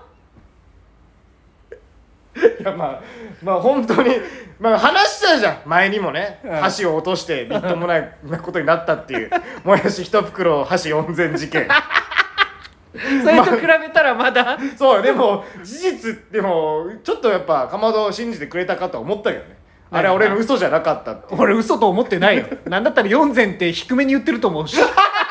[SPEAKER 5] ういやまあまあ本当にまあ話したじゃん前にもね、
[SPEAKER 3] うん
[SPEAKER 5] 箸を落としてみっともないことになったっていうもやし一袋箸よん膳事件
[SPEAKER 3] それと比べたらまだ
[SPEAKER 5] そうでも事実でもちょっとやっぱかまどを信じてくれたかとは思ったけどねあれは俺の嘘じゃなかったっていう
[SPEAKER 3] 俺嘘と思ってないよなんだったらよん膳って低めに言ってると思うし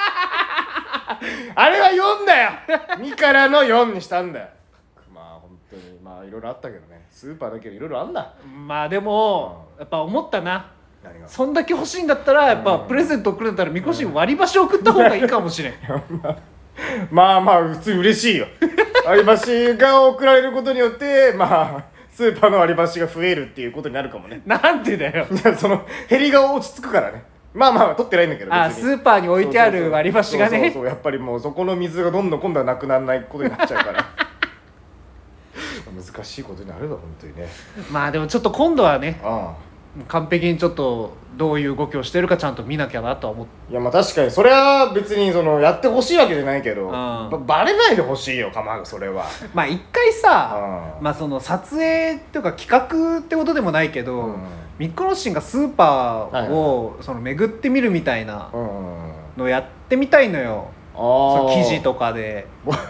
[SPEAKER 5] あれはよんだよにからのよんにしたんだよまあ本当にまあいろいろあったけどねスーパーだけどいろいろあんだ
[SPEAKER 3] まあでもやっぱ思ったな
[SPEAKER 5] 何が
[SPEAKER 3] そんだけ欲しいんだったらやっぱプレゼント送るんだったらみこしに割り箸送った方がいいかもしれん
[SPEAKER 5] まあまあ普通に嬉しいよ割り箸が送られることによってまあスーパーの割り箸が増えるっていうことになるかもね
[SPEAKER 3] なんでだよ
[SPEAKER 5] いやその減りが落ち着くからねまあまあ取ってないんだけど別に
[SPEAKER 3] あスーパーに置いてある割り箸が
[SPEAKER 5] そうそう
[SPEAKER 3] ね
[SPEAKER 5] そうやっぱりもうそこの水がどんどん今度はなくならないことになっちゃうから難しいことになるわ本当にね
[SPEAKER 3] まあでもちょっと今度はね
[SPEAKER 5] あ
[SPEAKER 3] 完璧にちょっとどういう動きをしてるかちゃんと見なきゃなとは思って。
[SPEAKER 5] いやまあ確かにそれは別にそのやってほしいわけじゃないけど、
[SPEAKER 3] ん
[SPEAKER 5] ばバレないでほしいよかまどそれは。
[SPEAKER 3] まあ一回さ、
[SPEAKER 5] うん
[SPEAKER 3] まあその撮影っていうか企画ってことでもないけど、
[SPEAKER 5] うん
[SPEAKER 3] ミックロッシンがスーパーをその巡ってみるみたいな
[SPEAKER 5] うん
[SPEAKER 3] のやってみたいのよ、
[SPEAKER 5] あ
[SPEAKER 3] その
[SPEAKER 5] ー
[SPEAKER 3] 記事とかで。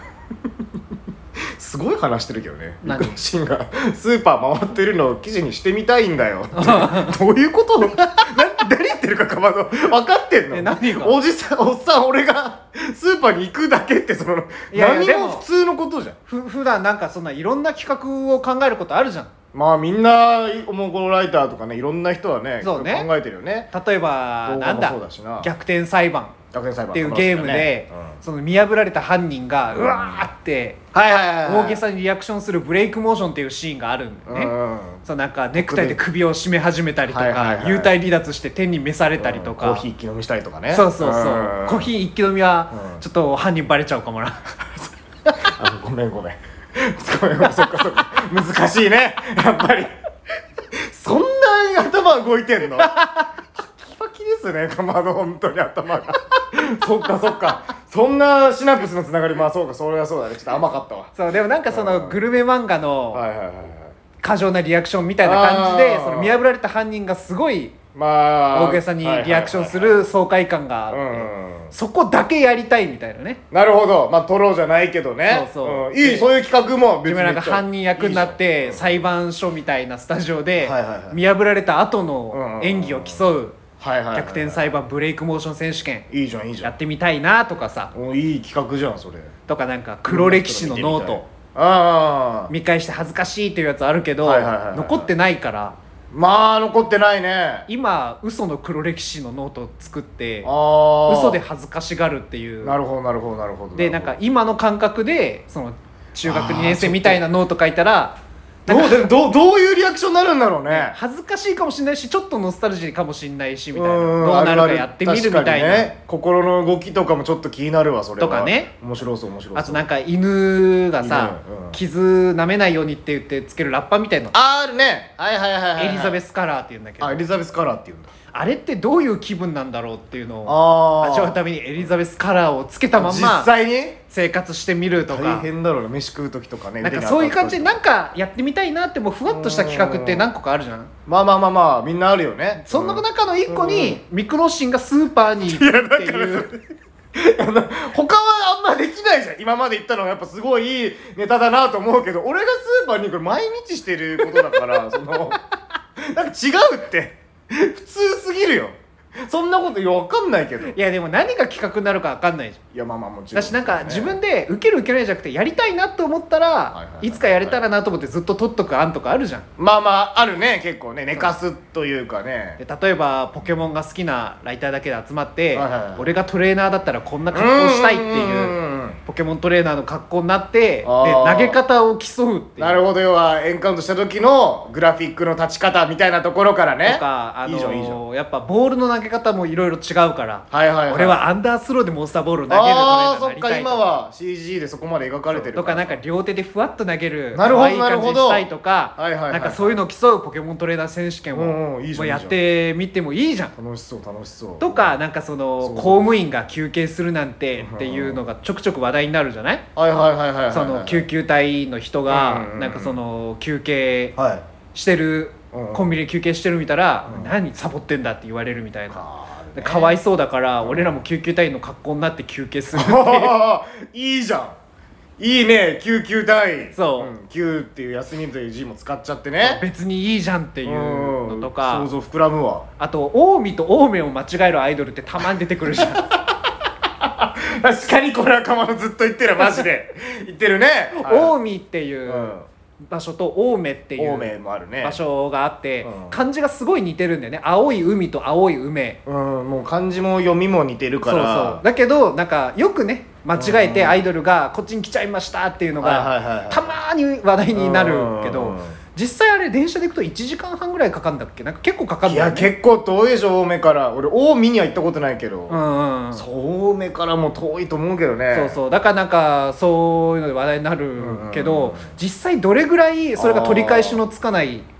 [SPEAKER 5] すごい話してるけどね。ミ
[SPEAKER 3] 何
[SPEAKER 5] ックロシンがスーパー回ってるのを記事にしてみたいんだよどういうことな何言ってるかかまど分かってんの？
[SPEAKER 3] え何が
[SPEAKER 5] おじさんおっさん俺がスーパーに行くだけってその
[SPEAKER 3] いやいやでも
[SPEAKER 5] 何も普通のことじゃん。
[SPEAKER 3] ふ普段なんかそんないろんな企画を考えることあるじゃん。
[SPEAKER 5] まあみんなおもころライターとかねいろんな人はね
[SPEAKER 3] そうね
[SPEAKER 5] 考えてるよね。
[SPEAKER 3] 例えば
[SPEAKER 5] 動画も
[SPEAKER 3] なんだ
[SPEAKER 5] そうだしな
[SPEAKER 3] 逆転裁判
[SPEAKER 5] 逆転裁判
[SPEAKER 3] っていうゲームで、その見破られた犯人がうわーって
[SPEAKER 5] はいはいはいはい
[SPEAKER 3] 大げさにリアクションするブレイクモーションっていうシーンがあるんだよね、
[SPEAKER 5] うんうん
[SPEAKER 3] そうなんかネクタイで首を絞め始めたりと
[SPEAKER 5] はいはいはい
[SPEAKER 3] か幽体離脱して天に召されたりとか、
[SPEAKER 5] うんコーヒー一気飲みしたりとかね。
[SPEAKER 3] そうそうそう、
[SPEAKER 5] ん
[SPEAKER 3] コーヒー一気飲みは
[SPEAKER 5] うん
[SPEAKER 3] ちょっと犯人バレちゃうかもな
[SPEAKER 5] あごめんごめんごめんごめんそっかそっか難しいねやっぱりそんなに頭動いてんのパキパキですねかまど本当に頭がそっかそっかそんなシナプスのつながりまあそうかそれはそうだねちょっと甘かったわ。
[SPEAKER 3] そうでもなんかそのグルメ漫画の
[SPEAKER 5] はいはいはいはい
[SPEAKER 3] 過剰なリアクションみたいな感じで
[SPEAKER 5] あー
[SPEAKER 3] その見破られた犯人がすごい
[SPEAKER 5] まあ
[SPEAKER 3] 大げさにリアクションする爽快感があって、
[SPEAKER 5] うんうん
[SPEAKER 3] そこだけやりたいみたいなね。
[SPEAKER 5] なるほどまあトロじゃないけどね
[SPEAKER 3] そうそう
[SPEAKER 5] うんいいそういう企画も別に
[SPEAKER 3] 自分なんか犯人役になって
[SPEAKER 5] いいじゃん
[SPEAKER 3] 裁判所みたいなスタジオで
[SPEAKER 5] はいはいはい
[SPEAKER 3] 見破られた後
[SPEAKER 5] うんうんうん
[SPEAKER 3] の演技を競う
[SPEAKER 5] はいはいはい
[SPEAKER 3] 逆転裁判ブレイクモーション選手権
[SPEAKER 5] いいじゃんいいじゃん
[SPEAKER 3] やってみたいなとかさ、
[SPEAKER 5] おいい企画じゃんそれ。
[SPEAKER 3] とかなんか黒歴史のノート
[SPEAKER 5] ああ
[SPEAKER 3] 見返して恥ずかしいっていうやつあるけど
[SPEAKER 5] はいはいはいはい
[SPEAKER 3] 残ってないから
[SPEAKER 5] まあ残ってないね。
[SPEAKER 3] 今嘘の黒歴史のノートを作って
[SPEAKER 5] ああ
[SPEAKER 3] 嘘で恥ずかしがるっていう
[SPEAKER 5] なるほどなるほどなるほど。
[SPEAKER 3] でなんか今の感覚でその中学にねん生みたいなノート書いたら
[SPEAKER 5] どうでどうどういうリアクションになるんだろうね。
[SPEAKER 3] 恥ずかしいかもしれないしちょっとノスタルジーかもしれないしみたいな
[SPEAKER 5] うん
[SPEAKER 3] どうなる
[SPEAKER 5] あるあ
[SPEAKER 3] かやってみるみたい
[SPEAKER 5] 確かに
[SPEAKER 3] な、
[SPEAKER 5] ね、心の動きとかもちょっと気になるわそれは。
[SPEAKER 3] とかね
[SPEAKER 5] 面白そう面白そう。
[SPEAKER 3] あとなんか犬がさ
[SPEAKER 5] 犬うん
[SPEAKER 3] 傷舐めないようにって言ってつけるラッパみたいなの
[SPEAKER 5] あるねはいはいはいはい。
[SPEAKER 3] エリザベ
[SPEAKER 5] ス
[SPEAKER 3] スカラーって言うんだけど
[SPEAKER 5] あエリザベスカラーっていうんだ。
[SPEAKER 3] あれってどういう気分なんだろうっていうのを
[SPEAKER 5] ああ
[SPEAKER 3] 味わうためにエリザベスカラーをつけたまん
[SPEAKER 5] 実
[SPEAKER 3] ま
[SPEAKER 5] 際に
[SPEAKER 3] 生活してみると
[SPEAKER 5] 大
[SPEAKER 3] か
[SPEAKER 5] 変だろうな飯食う時とかね。
[SPEAKER 3] なんかそういう感じで
[SPEAKER 5] な
[SPEAKER 3] なんかやってみたいなってもうふわっとした企画って何個かあるじゃん。
[SPEAKER 5] まあまあまあまあみんなあるよね。
[SPEAKER 3] その中の一個
[SPEAKER 5] うん
[SPEAKER 3] にミクロシンがスーパーに行くっていう
[SPEAKER 5] あの他はあんまできないじゃん。今まで言ったのはやっぱすごいいいネタだなと思うけど俺がスーパーにこれ毎日してることだからそのなんか違うって普通すぎるよ。そんなこといや分かんないけど。
[SPEAKER 3] いやでも何が企画になるか分かんないじゃん。
[SPEAKER 5] いやまあまあもちろん
[SPEAKER 3] だしなんか自分で受ける受けないじゃなくてやりたいなと思った
[SPEAKER 5] はいはいはい
[SPEAKER 3] らいつかやれたらなと思ってずっと取っとく案とかあるじゃん。
[SPEAKER 5] まあまああるね結構ね寝かすというかね。
[SPEAKER 3] で例えばポケモンが好きなライターだけで集まって、
[SPEAKER 5] はいはいはい
[SPEAKER 3] 俺がトレーナーだったらこんな格好したいっていうポケモントレーナーの格好になってで
[SPEAKER 5] あー
[SPEAKER 3] 投げ方を競うっていう
[SPEAKER 5] なるほど要はエンカウントした時のグラフィックの立ち方みたいなところからね。
[SPEAKER 3] とか、あのー
[SPEAKER 5] いいじゃんいいじゃん。
[SPEAKER 3] やっぱボールの投げ方もいろいろ違うから、
[SPEAKER 5] はいはいはい。
[SPEAKER 3] 俺はアンダースローでモンスターボールを投げるトレーナ
[SPEAKER 5] ああ
[SPEAKER 3] ーになりたい
[SPEAKER 5] そっか今は シージー でそこまで描かれてる
[SPEAKER 3] とかなんか両手でふわっと投げる
[SPEAKER 5] なるほど
[SPEAKER 3] 可愛い感じにしたいとか
[SPEAKER 5] なるほどはいはいはいはい
[SPEAKER 3] なんかそういうのを競うポケモントレーナー選手権
[SPEAKER 5] うんうんいいじゃんいいじゃん
[SPEAKER 3] をやってみてもいいじゃん。
[SPEAKER 5] 楽しそう楽しそう
[SPEAKER 3] とかなんかその
[SPEAKER 5] そう
[SPEAKER 3] 公務員が休憩するなんてっていうのがちょくちょく話題になるじゃない。
[SPEAKER 5] はいはいはいはいはい
[SPEAKER 3] その救急隊の人が
[SPEAKER 5] うんうんうん
[SPEAKER 3] なんかその休憩
[SPEAKER 5] はい
[SPEAKER 3] してる
[SPEAKER 5] うんうん
[SPEAKER 3] コンビニで休憩してる見たら
[SPEAKER 5] うん
[SPEAKER 3] 何サボってんだって言われるみたいな。
[SPEAKER 5] あー
[SPEAKER 3] でかわいそうだから俺らも救急隊員の格好になって休憩するっていう
[SPEAKER 5] あーいいじゃんいいね救急隊
[SPEAKER 3] そうん
[SPEAKER 5] 救っていう休みという字も使っちゃってね
[SPEAKER 3] 別にいいじゃんっていうのとか
[SPEAKER 5] うん想像膨らむわ
[SPEAKER 3] あと近江と青梅を間違えるアイドルってたまに出てくるじゃん
[SPEAKER 5] 確かにこれはかまどずっと言ってるマジで言ってるね
[SPEAKER 3] 近江ってい
[SPEAKER 5] うん
[SPEAKER 3] う場所と青梅ってい
[SPEAKER 5] 青
[SPEAKER 3] う
[SPEAKER 5] 梅もあるね
[SPEAKER 3] 場所があって
[SPEAKER 5] うん
[SPEAKER 3] 漢字がすごい似てるんだよね。青い海と青い梅。
[SPEAKER 5] うんもう漢字も読みも似てるか
[SPEAKER 3] そう
[SPEAKER 5] ら
[SPEAKER 3] そうだけどなんかよくね間違えてアイドルがこっちに来ちゃいましたっていうの
[SPEAKER 5] はいはいはい
[SPEAKER 3] が
[SPEAKER 5] はい
[SPEAKER 3] たまーに話題になるけど
[SPEAKER 5] うん
[SPEAKER 3] 実際あれ電車で行くといちじかんはんぐらいかかるんだっけ。なんか結構かかるん
[SPEAKER 5] いや
[SPEAKER 3] だよね。
[SPEAKER 5] 結構遠いでしょ青梅から俺近江には行ったことないけど、
[SPEAKER 3] うんうんうん
[SPEAKER 5] そう青梅からも遠いと思うけどね
[SPEAKER 3] そうそうだからなんかそういうので話題になるけど、
[SPEAKER 5] うんうんうん
[SPEAKER 3] 実際どれぐらいそれが取り返しのつかない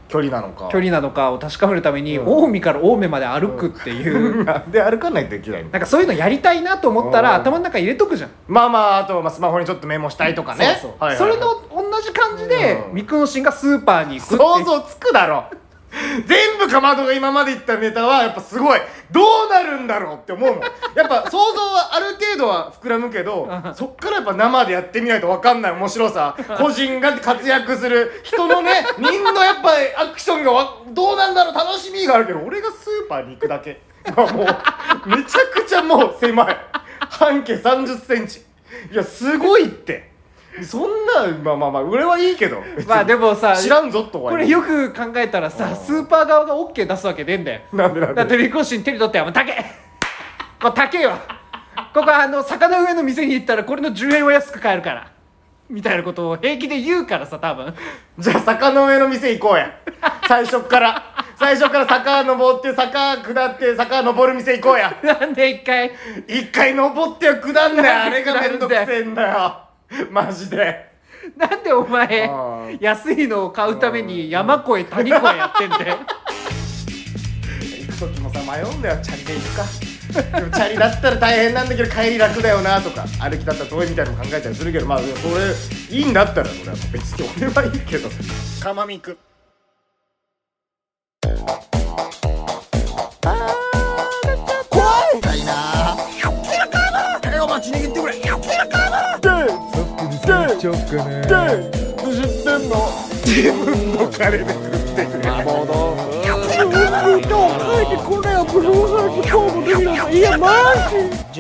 [SPEAKER 5] 距離なのか
[SPEAKER 3] 距離なのかを確かめるために、
[SPEAKER 5] うん
[SPEAKER 3] 近江から青梅まで歩くっていう、
[SPEAKER 5] なんで歩かないといけないの。
[SPEAKER 3] なんかそういうのやりたいなと思ったら
[SPEAKER 5] うん
[SPEAKER 3] 頭の中入れとくじゃん。
[SPEAKER 5] まあまああと、まあ、スマホにちょっとメモしたいとかね。
[SPEAKER 3] そうそう、
[SPEAKER 5] はいはいはい
[SPEAKER 3] それの同じ感じで、
[SPEAKER 5] うん
[SPEAKER 3] ミクノシンがスーパーに行くっていう
[SPEAKER 5] 想像つくだろ。全部かまどが今まで言ったネタはやっぱすごいどうなるんだろうって思うもん。やっぱ想像はある程度は膨らむけどそっからやっぱ生でやってみないと分かんない面白さ、個人が活躍する人のねみんなやっぱアクションがわどうなんだろう楽しみがあるけど、俺がスーパーに行くだけまあもうめちゃくちゃもう狭い半径さんじゅっセンチ。いやすごいって。そんなまあまあまあ俺はいいけど別に
[SPEAKER 3] まあでもさ
[SPEAKER 5] 知らんぞとは
[SPEAKER 3] これよく考えたらさ、スーパー側が OK 出すわけねえんだよ。
[SPEAKER 5] なんでなんで
[SPEAKER 3] だってミクノシン手に取って「もう高えこれ高えわここあの魚上の店に行ったらこれのじゅうえんは安く買えるから」みたいなことを平気で言うからさ、多分
[SPEAKER 5] じゃあ坂の上の店行こうや最初っから最初から坂登って坂下って坂登る店行こうや。
[SPEAKER 3] なんで一回
[SPEAKER 5] 一回登っては下んねんあれがめんどくせえんだよマジで。
[SPEAKER 3] なんでお前
[SPEAKER 5] あー
[SPEAKER 3] 安いのを買うために山越え谷越えやってんだよ
[SPEAKER 5] 行く時もさ迷うんだよ、チャリで行くかでもチャリだったら大変なんだけど帰り楽だよなとか、歩きだったら遠いみたいなの考えたりするけど、まあそれいいんだったら俺はもう別に俺はいいけどかまみく
[SPEAKER 1] ちょっかね
[SPEAKER 5] 知ってんの自分の金で食ってくれ
[SPEAKER 1] 麻婆豆腐書いてこれよブルーハーツ今日もできるのいやマジ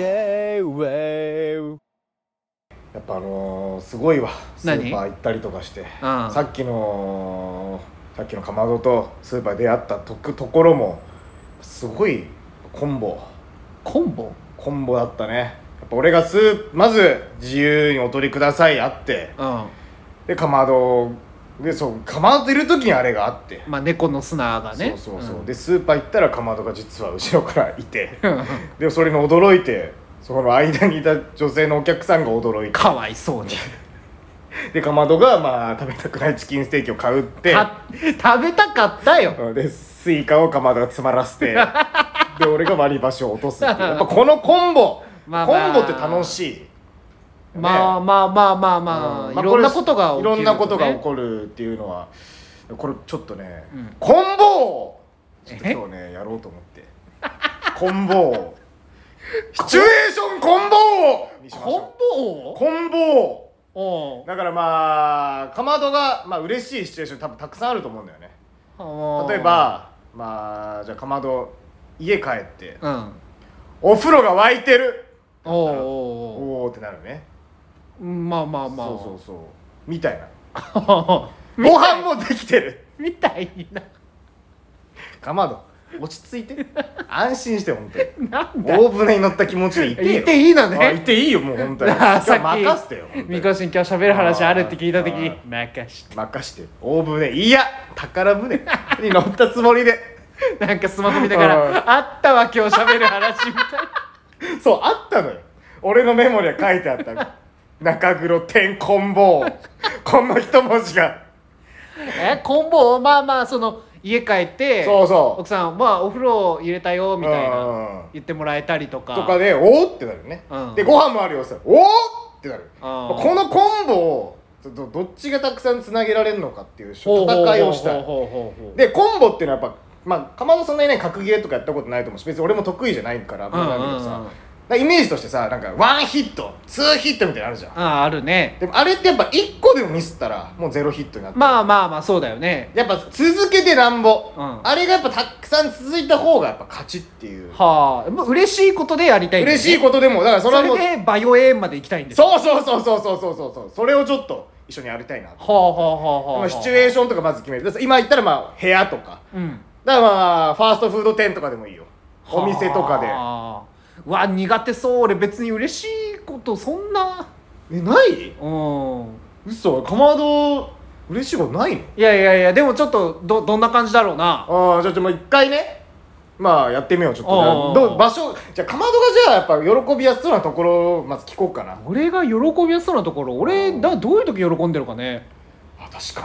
[SPEAKER 1] J-Wave
[SPEAKER 5] やっぱあのー、すごいわス
[SPEAKER 3] 何
[SPEAKER 5] ーパー行ったりとかして、
[SPEAKER 3] ん
[SPEAKER 5] さっきのさっきのかまどとスーパーで出会ったとところもすごいコンボ
[SPEAKER 3] コンボ
[SPEAKER 5] コンボだったね。やっぱ俺がスーまず自由にお取りくださいあって
[SPEAKER 3] うん
[SPEAKER 5] でかまどでそうかまどといる時にあれがあって
[SPEAKER 3] まあ猫の砂がね
[SPEAKER 5] そうそうそう、
[SPEAKER 3] ん
[SPEAKER 5] でスーパー行ったらかまどが実は後ろからいて
[SPEAKER 3] うん
[SPEAKER 5] でそれに驚いてその間にいた女性のお客さんが驚いて
[SPEAKER 3] かわいそうに
[SPEAKER 5] でかまどがまあ食べたくないチキンステーキを買うって
[SPEAKER 3] た食べたかったよ
[SPEAKER 5] うんでスイカをかまどが詰まらせてで俺が割り箸を落とすっていうやっぱこのコンボ、
[SPEAKER 3] まあまあ
[SPEAKER 5] コンボって楽しい、
[SPEAKER 3] まあまあまあまあまあ、
[SPEAKER 5] うん
[SPEAKER 3] いろんなことが起きるとね、
[SPEAKER 5] いろんなことが起こるっていうのはこれちょっとね、
[SPEAKER 3] うん
[SPEAKER 5] コンボをちょっと今日ねやろうと思ってコンボをシチュエーションコンボをにしましょう。
[SPEAKER 3] コンボを
[SPEAKER 5] コンボを
[SPEAKER 3] おう
[SPEAKER 5] だからまあかまどがまあ嬉しいシチュエーション多分たくさんあると思うんだよね。
[SPEAKER 3] おう
[SPEAKER 5] 例えばまあじゃあかまど家帰って
[SPEAKER 3] うん
[SPEAKER 5] お風呂が沸いてる
[SPEAKER 3] おうおうおう
[SPEAKER 5] おおってなるね。
[SPEAKER 3] まあまあまあ
[SPEAKER 5] そうそうそうみたいな
[SPEAKER 3] み
[SPEAKER 5] ご飯もできてる
[SPEAKER 3] みたいな
[SPEAKER 5] かまど落ち着いて安心して本当に
[SPEAKER 3] なんだ
[SPEAKER 5] 大船に乗った気持ちでいてよ。
[SPEAKER 3] いていいの
[SPEAKER 5] あい
[SPEAKER 3] ね
[SPEAKER 5] ていいよもう本当に
[SPEAKER 3] あさっき
[SPEAKER 5] 今日任せてよ本当に
[SPEAKER 3] みこしん今日喋る話あるって聞いた時に
[SPEAKER 5] あ
[SPEAKER 3] 任して
[SPEAKER 5] 任して大船いや宝船に乗ったつもりで
[SPEAKER 3] なんかスマホ見なが
[SPEAKER 5] うん
[SPEAKER 3] らあったわ今日喋る話みたい
[SPEAKER 5] そうあったのよ。俺のメモには書いてあったの中黒天コンボこの一文字が
[SPEAKER 3] えコンボまあまあその家帰って
[SPEAKER 5] そうそう
[SPEAKER 3] 奥さんまあお風呂入れたよみたい
[SPEAKER 5] うん
[SPEAKER 3] な言ってもらえたりとか
[SPEAKER 5] とかでおーってなるね、
[SPEAKER 3] うん
[SPEAKER 5] でご飯もあるよさおーってなる、
[SPEAKER 3] うん
[SPEAKER 5] このコンボをどどっちがたくさんつなげられるのかっていう戦いをしたい。
[SPEAKER 3] ほうほうほうほうほうほう
[SPEAKER 5] でコンボっていうのはやっぱまあかまどそんなにね格ゲーとかやったことないと思うし別に俺も得意じゃないから
[SPEAKER 3] うんうんうん
[SPEAKER 5] だけどさ、だからイメージとしてさなんかワンヒットツーヒットみたいなのあるじゃん。
[SPEAKER 3] あああるね
[SPEAKER 5] でもあれってやっぱいっこでもミスったらもうゼロヒットになってる
[SPEAKER 3] まあまあまあそうだよね
[SPEAKER 5] やっぱ続けてなんぼ、
[SPEAKER 3] うん
[SPEAKER 5] あれがやっぱたくさん続いた方がやっぱ勝ちっていう
[SPEAKER 3] はあもう嬉しいことでやりたいんだよね
[SPEAKER 5] 嬉しいことでもだからそれはもう
[SPEAKER 3] それでバイオエーンまで行きたいんです
[SPEAKER 5] そうそうそうそうそうそうそうそうそれをちょっと一緒にやりたいなと。
[SPEAKER 3] はあはあはあはあ
[SPEAKER 5] まあシチュエーションとかまず決める。だから今言ったらまあ部屋とか
[SPEAKER 3] うん
[SPEAKER 5] だからまあファーストフード店とかでもいいよお店とかで。
[SPEAKER 3] はあうわ苦手そう俺別に嬉しいことそんな
[SPEAKER 5] えない
[SPEAKER 3] うん
[SPEAKER 5] 嘘かまど嬉しいことないの。
[SPEAKER 3] いやいやいやでもちょっとどどんな感じだろうな
[SPEAKER 5] ああじゃあちょっともう一回ねまあやってみようちょっと
[SPEAKER 3] ああ
[SPEAKER 5] どう場所じゃあかまどがじゃあやっぱ喜びやすそうなところをまず聞こうかな。
[SPEAKER 3] 俺が喜びやすそうなところ俺だどういう時喜んでるかね
[SPEAKER 5] あ確か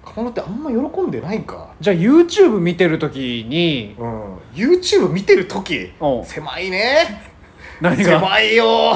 [SPEAKER 5] かまどってあんま喜んでないか。
[SPEAKER 3] じゃあ YouTube 見てる時に、
[SPEAKER 5] うん YouTube 見てる時
[SPEAKER 3] おう
[SPEAKER 5] 狭いね。
[SPEAKER 3] 何が
[SPEAKER 5] 狭いよ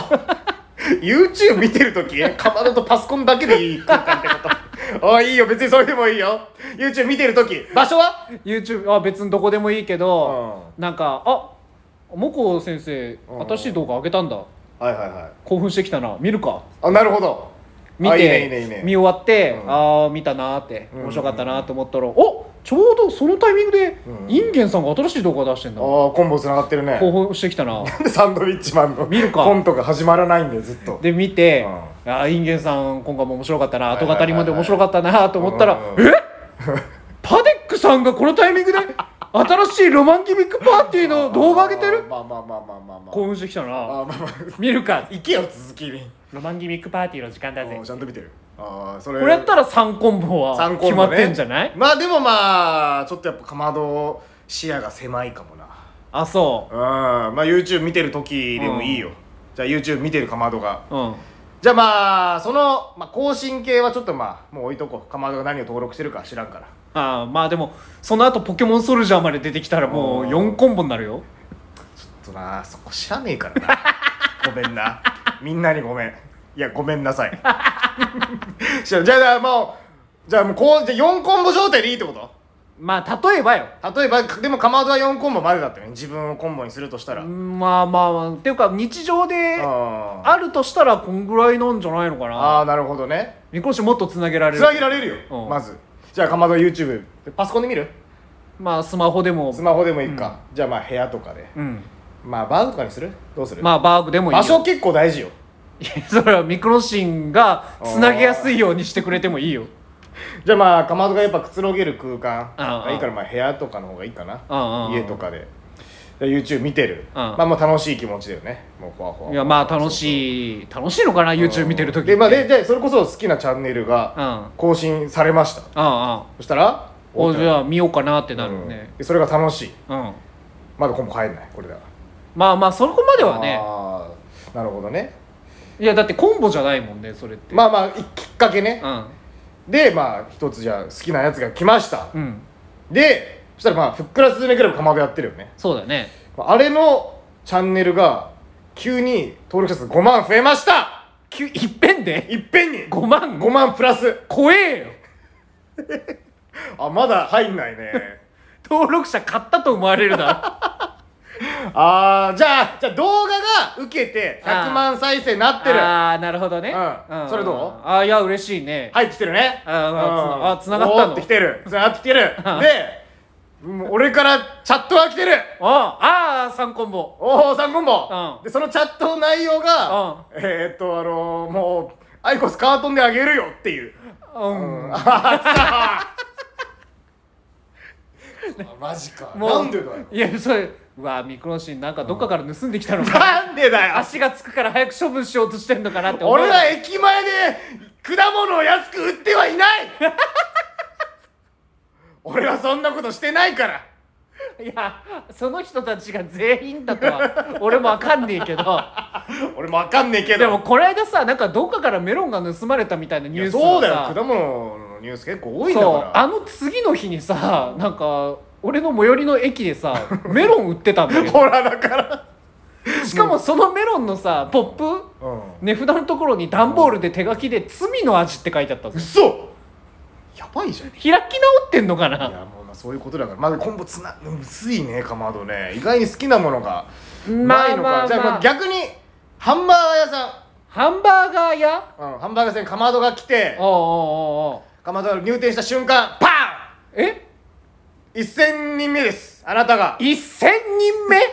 [SPEAKER 5] YouTube 見てる時かまどとパソコンだけでいい空間ってことあいいよ別にそれでもいいよ。 YouTube 見てる時場所は
[SPEAKER 3] YouTube あ別にどこでもいいけど、
[SPEAKER 5] う
[SPEAKER 3] なんかあもこ先生
[SPEAKER 5] うん
[SPEAKER 3] 新しい動画上げたんだ、
[SPEAKER 5] はいはいはい。
[SPEAKER 3] 興奮してきたな見るか
[SPEAKER 5] あなるほど。
[SPEAKER 3] 見
[SPEAKER 5] あいいねいい
[SPEAKER 3] て
[SPEAKER 5] ねいいね。
[SPEAKER 3] 見終わって、
[SPEAKER 5] うん
[SPEAKER 3] ああ見たなーって
[SPEAKER 5] うん
[SPEAKER 3] 面白かったなーって思ったら、おちょうどそのタイミングで、
[SPEAKER 5] うん
[SPEAKER 3] インゲンさんが新しい動画出してんだ、
[SPEAKER 5] あーコンボつながってるね。
[SPEAKER 3] 興奮してきたな
[SPEAKER 5] なんでサンドウィッチマンの
[SPEAKER 3] 見るか
[SPEAKER 5] コントが始まらないんだよずっと。
[SPEAKER 3] で見て、
[SPEAKER 5] う
[SPEAKER 3] あーインゲンさん今回も面白かったな、
[SPEAKER 5] はいはい
[SPEAKER 3] 後語りまで面白かったなと思ったら、
[SPEAKER 5] うんうん
[SPEAKER 3] えパデックさんがこのタイミングで新しいロマンギミックパーティーの動画上げてる。
[SPEAKER 5] まあまあまあまあまあまあ。
[SPEAKER 3] 興奮してきたな。
[SPEAKER 5] あまあまあ
[SPEAKER 3] 見るか。
[SPEAKER 5] 行けよ続きに。
[SPEAKER 3] ロマンギミックパーティーの時間だぜ
[SPEAKER 5] お。ちゃんと見てる。ああそれ。
[SPEAKER 3] これやったらさんコンボは
[SPEAKER 5] 三コンボね
[SPEAKER 3] 決まってんじゃない？
[SPEAKER 5] まあでもまあちょっとやっぱかまど視野が狭いかもな。
[SPEAKER 3] あそ
[SPEAKER 5] うんまあ YouTube 見てる時でもいいよ。じゃあ YouTube 見てるかまどが。
[SPEAKER 3] う。うん。
[SPEAKER 5] じゃあまあその、まあ、更新系はちょっとまあもう置いとこう。かまどが何を登録してるか知らんから。
[SPEAKER 3] ああまあでもその後ポケモンソルジャーまで出てきたらもうよんコンボになるよ。
[SPEAKER 5] ちょっとなそこ知らねえからなごめんなみんなにごめん。いやごめんなさいじゃあじゃあもうじゃあもうこうじゃあよんコンボ状態でいいってこと。
[SPEAKER 3] まあ例えばよ。
[SPEAKER 5] 例えばでもかまどはよんコンボまでだったよね。自分をコンボにするとしたら。
[SPEAKER 3] まあまあまあっていうか日常で
[SPEAKER 5] あ
[SPEAKER 3] あるとしたらこんぐらいなんじゃないのか
[SPEAKER 5] あ
[SPEAKER 3] な。
[SPEAKER 5] ーなるほどね。
[SPEAKER 3] みこしもっとつなげられる。
[SPEAKER 5] つなげられるよ
[SPEAKER 3] うん
[SPEAKER 5] まず。じゃあかまどは YouTube パソコンで見る。
[SPEAKER 3] まあスマホでも
[SPEAKER 5] スマホでもいいか、じゃあまあ部屋とかで
[SPEAKER 3] うん
[SPEAKER 5] まあバーグとかにする。どうする。
[SPEAKER 3] まあバーグでもいいよ。
[SPEAKER 5] 場所結構大事よ。
[SPEAKER 3] いやそれはミクロシンがつなげやすいようにしてくれてもいいよ。
[SPEAKER 5] じゃあまあかまどがやっぱくつろげる空間
[SPEAKER 3] ああ
[SPEAKER 5] がいいからまあ部屋とかの方がいいかな。
[SPEAKER 3] ああ
[SPEAKER 5] 家とかでで YouTube 見てる。
[SPEAKER 3] ああ
[SPEAKER 5] まあもう楽しい気持ちだよね。もうふわふわ
[SPEAKER 3] いやまあ楽しい楽しいのかな YouTube 見てる時って。
[SPEAKER 5] でまあででそれこそ好きなチャンネル
[SPEAKER 3] うん
[SPEAKER 5] が
[SPEAKER 3] あ
[SPEAKER 5] 更新されました。
[SPEAKER 3] あ
[SPEAKER 5] そしたら
[SPEAKER 3] おじゃあ見ようかなってな
[SPEAKER 5] うん
[SPEAKER 3] るね。
[SPEAKER 5] でそれが楽しい。
[SPEAKER 3] うん
[SPEAKER 5] まだコンボ帰んないこれだ。
[SPEAKER 3] まあまあそこまではね。
[SPEAKER 5] ああなるほどね。
[SPEAKER 3] いやだってコンボじゃないもんねそれって。
[SPEAKER 5] まあまあいきっかけね。
[SPEAKER 3] うん
[SPEAKER 5] でまあ一つじゃあ好きなやつが来ました。
[SPEAKER 3] うん
[SPEAKER 5] でそしたらまあふっくらスズメクラブかまどやってるよね。
[SPEAKER 3] そうだね。
[SPEAKER 5] あれのチャンネルが急に登録者数ごまん増えました。
[SPEAKER 3] きゅいっぺんで
[SPEAKER 5] いっぺんに
[SPEAKER 3] ごまん
[SPEAKER 5] ごまんプラス。
[SPEAKER 3] 怖えよ。
[SPEAKER 5] あまだ入んないね
[SPEAKER 3] 登録者買ったと思われるだろ。
[SPEAKER 5] あーじゃあじゃあ動画が受けてひゃくまん再生になってる。
[SPEAKER 3] ああなるほどね。
[SPEAKER 5] うんそれどう
[SPEAKER 3] ああいや嬉しいね。
[SPEAKER 5] 入ってきてるね。
[SPEAKER 3] あー
[SPEAKER 5] うん
[SPEAKER 3] あつなあつながったの
[SPEAKER 5] おーってきてる。つながってきてるでもう俺からチャットが来てる。
[SPEAKER 3] あああさんコンボ。
[SPEAKER 5] おおさんコンボ、
[SPEAKER 3] うん
[SPEAKER 5] でそのチャットの内容が、えー、っとあのー、もうアイコスカートンであげるよっていう。
[SPEAKER 3] うん
[SPEAKER 5] あマジか。
[SPEAKER 3] もう
[SPEAKER 5] なんでだよ。
[SPEAKER 3] いやそれうわミクロシンなんかどっかから盗んできたのか。
[SPEAKER 5] なんでだよ。
[SPEAKER 3] 足がつくから早く処分しようとしてんのかなって思う。
[SPEAKER 5] 俺は駅前で果物を安く売ってはいない俺はそんなことしてないから。
[SPEAKER 3] いやその人たちが全員だとは俺もわかんねえけど
[SPEAKER 5] 俺もわかんねえけど。
[SPEAKER 3] でもこの間さなんかどっかからメロンが盗まれたみたいなニュースがさ
[SPEAKER 5] そうだよ。果物のニュース結構多いんだから。
[SPEAKER 3] そうあの次の日にさなんか俺の最寄りの駅でさメロン売ってたんだけど
[SPEAKER 5] ほらだから
[SPEAKER 3] しかもそのメロンのさポップ
[SPEAKER 5] うん
[SPEAKER 3] 値札のところに段ボールで手書きで「罪の味」って書いてあったんですよ。
[SPEAKER 5] 嘘やばいじゃん。い
[SPEAKER 3] 開き直ってんのかな。
[SPEAKER 5] やもうまあそういうことだからまずコンボつな薄いねかまどね。意外に好きなものがないのか。
[SPEAKER 3] まあまあ
[SPEAKER 5] じゃあま
[SPEAKER 3] まあ
[SPEAKER 5] あ逆にハンバーガー屋さ
[SPEAKER 3] ハンバーガー屋
[SPEAKER 5] ん、うん、ハンバーガー屋さんにかまどが来て
[SPEAKER 3] おうおうおうおう
[SPEAKER 5] かまどが入店した瞬間パ
[SPEAKER 3] え
[SPEAKER 5] ンせんにんめです。あなたが
[SPEAKER 3] せんにんめ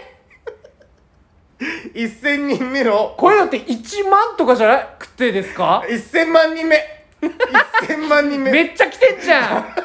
[SPEAKER 5] せんにんめの
[SPEAKER 3] これだっていちまんとかじゃなくてですか。
[SPEAKER 5] せんまんにんめせんまんにんめ
[SPEAKER 3] めっちゃ来てんじゃん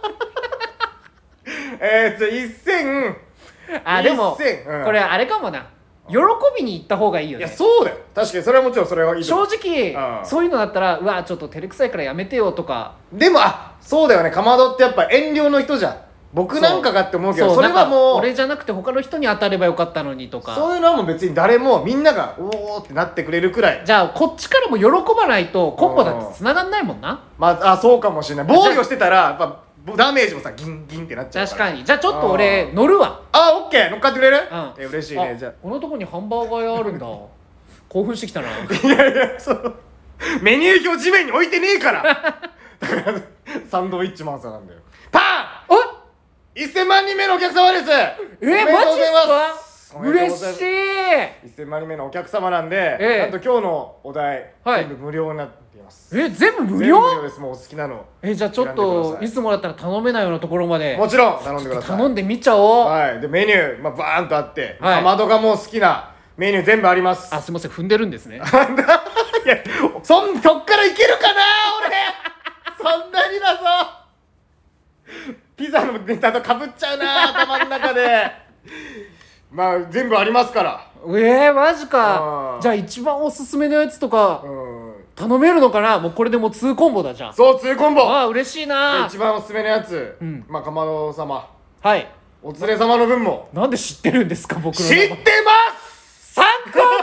[SPEAKER 5] えーっとせん
[SPEAKER 3] あでも
[SPEAKER 5] せんうん
[SPEAKER 3] これあれかもな喜びに行った方がいいよ
[SPEAKER 5] いや
[SPEAKER 3] ね。
[SPEAKER 5] そうだよ。確かにそれはもちろんそれはいいと思
[SPEAKER 3] 正
[SPEAKER 5] う。
[SPEAKER 3] 直
[SPEAKER 5] うん
[SPEAKER 3] そういうのだったらうわちょっと照れくさいからやめてよとか
[SPEAKER 5] でもあそうだよね。かまどってやっぱ遠慮の人じゃん。 僕なんかがって思うけど
[SPEAKER 3] そう
[SPEAKER 5] それはもう
[SPEAKER 3] なんか俺じゃなくて他の人に当たればよかったのにとか。
[SPEAKER 5] そういうのはもう別に誰もみんながおーってなってくれるくらい。
[SPEAKER 3] じゃあこっちからも喜ばないとコンボだって繋がんないもんな。
[SPEAKER 5] まああそうかもしれない。防御してたらやっぱダメージもさギンギンってなっちゃうから
[SPEAKER 3] 確かに。じゃあちょっと俺乗るわ。
[SPEAKER 5] あオッケー乗っかってくれる、
[SPEAKER 3] うん
[SPEAKER 5] え嬉しいね。じゃあ
[SPEAKER 3] このとこにハンバーガー屋あるんだ興奮してきたな。
[SPEAKER 5] いやいやそうメニュー表地面に置いてねえからだからサンドウィッチマンさんなんだよ。パン
[SPEAKER 3] お
[SPEAKER 5] いっせんまんにんめのお客様です。
[SPEAKER 3] えー、
[SPEAKER 5] おめでとうございます
[SPEAKER 3] マジっすか嬉しい。
[SPEAKER 5] いっせんまんにんめのお客様なんで、
[SPEAKER 3] ええ
[SPEAKER 5] なんと今日のお題、
[SPEAKER 3] はい
[SPEAKER 5] 全部無料になっています。
[SPEAKER 3] え全部無
[SPEAKER 5] 全
[SPEAKER 3] 料
[SPEAKER 5] 部無料です。もうお好きなの
[SPEAKER 3] えじゃあちょっ
[SPEAKER 5] 選んでく
[SPEAKER 3] と
[SPEAKER 5] ださい
[SPEAKER 3] いつもだったら頼めないようなところまで
[SPEAKER 5] もちろん頼んでください。
[SPEAKER 3] 頼んでみちゃおう。
[SPEAKER 5] はいでメニュー、まあ、バーンとあって、
[SPEAKER 3] はい
[SPEAKER 5] かまどがもう好きなメニュー全部あります
[SPEAKER 3] あすいません踏んでるんですね。
[SPEAKER 5] いやそんそっからいけるかな俺そんなにだぞピザのネタとかぶっちゃうな頭の中でまあ全部ありますから
[SPEAKER 3] えー、マジ
[SPEAKER 5] あ
[SPEAKER 3] か。
[SPEAKER 5] ー
[SPEAKER 3] じゃあ一番おすすめのやつとか
[SPEAKER 5] うん
[SPEAKER 3] 頼めるのかな。もうこれでもうにコンボだじゃん。
[SPEAKER 5] そうツーコンボ
[SPEAKER 3] ああ嬉しい
[SPEAKER 5] で
[SPEAKER 3] な。
[SPEAKER 5] 一番おすすめのやつ、
[SPEAKER 3] うん
[SPEAKER 5] まあかまど様
[SPEAKER 3] はい
[SPEAKER 5] お連れ様の分も
[SPEAKER 3] なんで知ってるんですか僕の
[SPEAKER 5] 知ってます
[SPEAKER 3] さんコン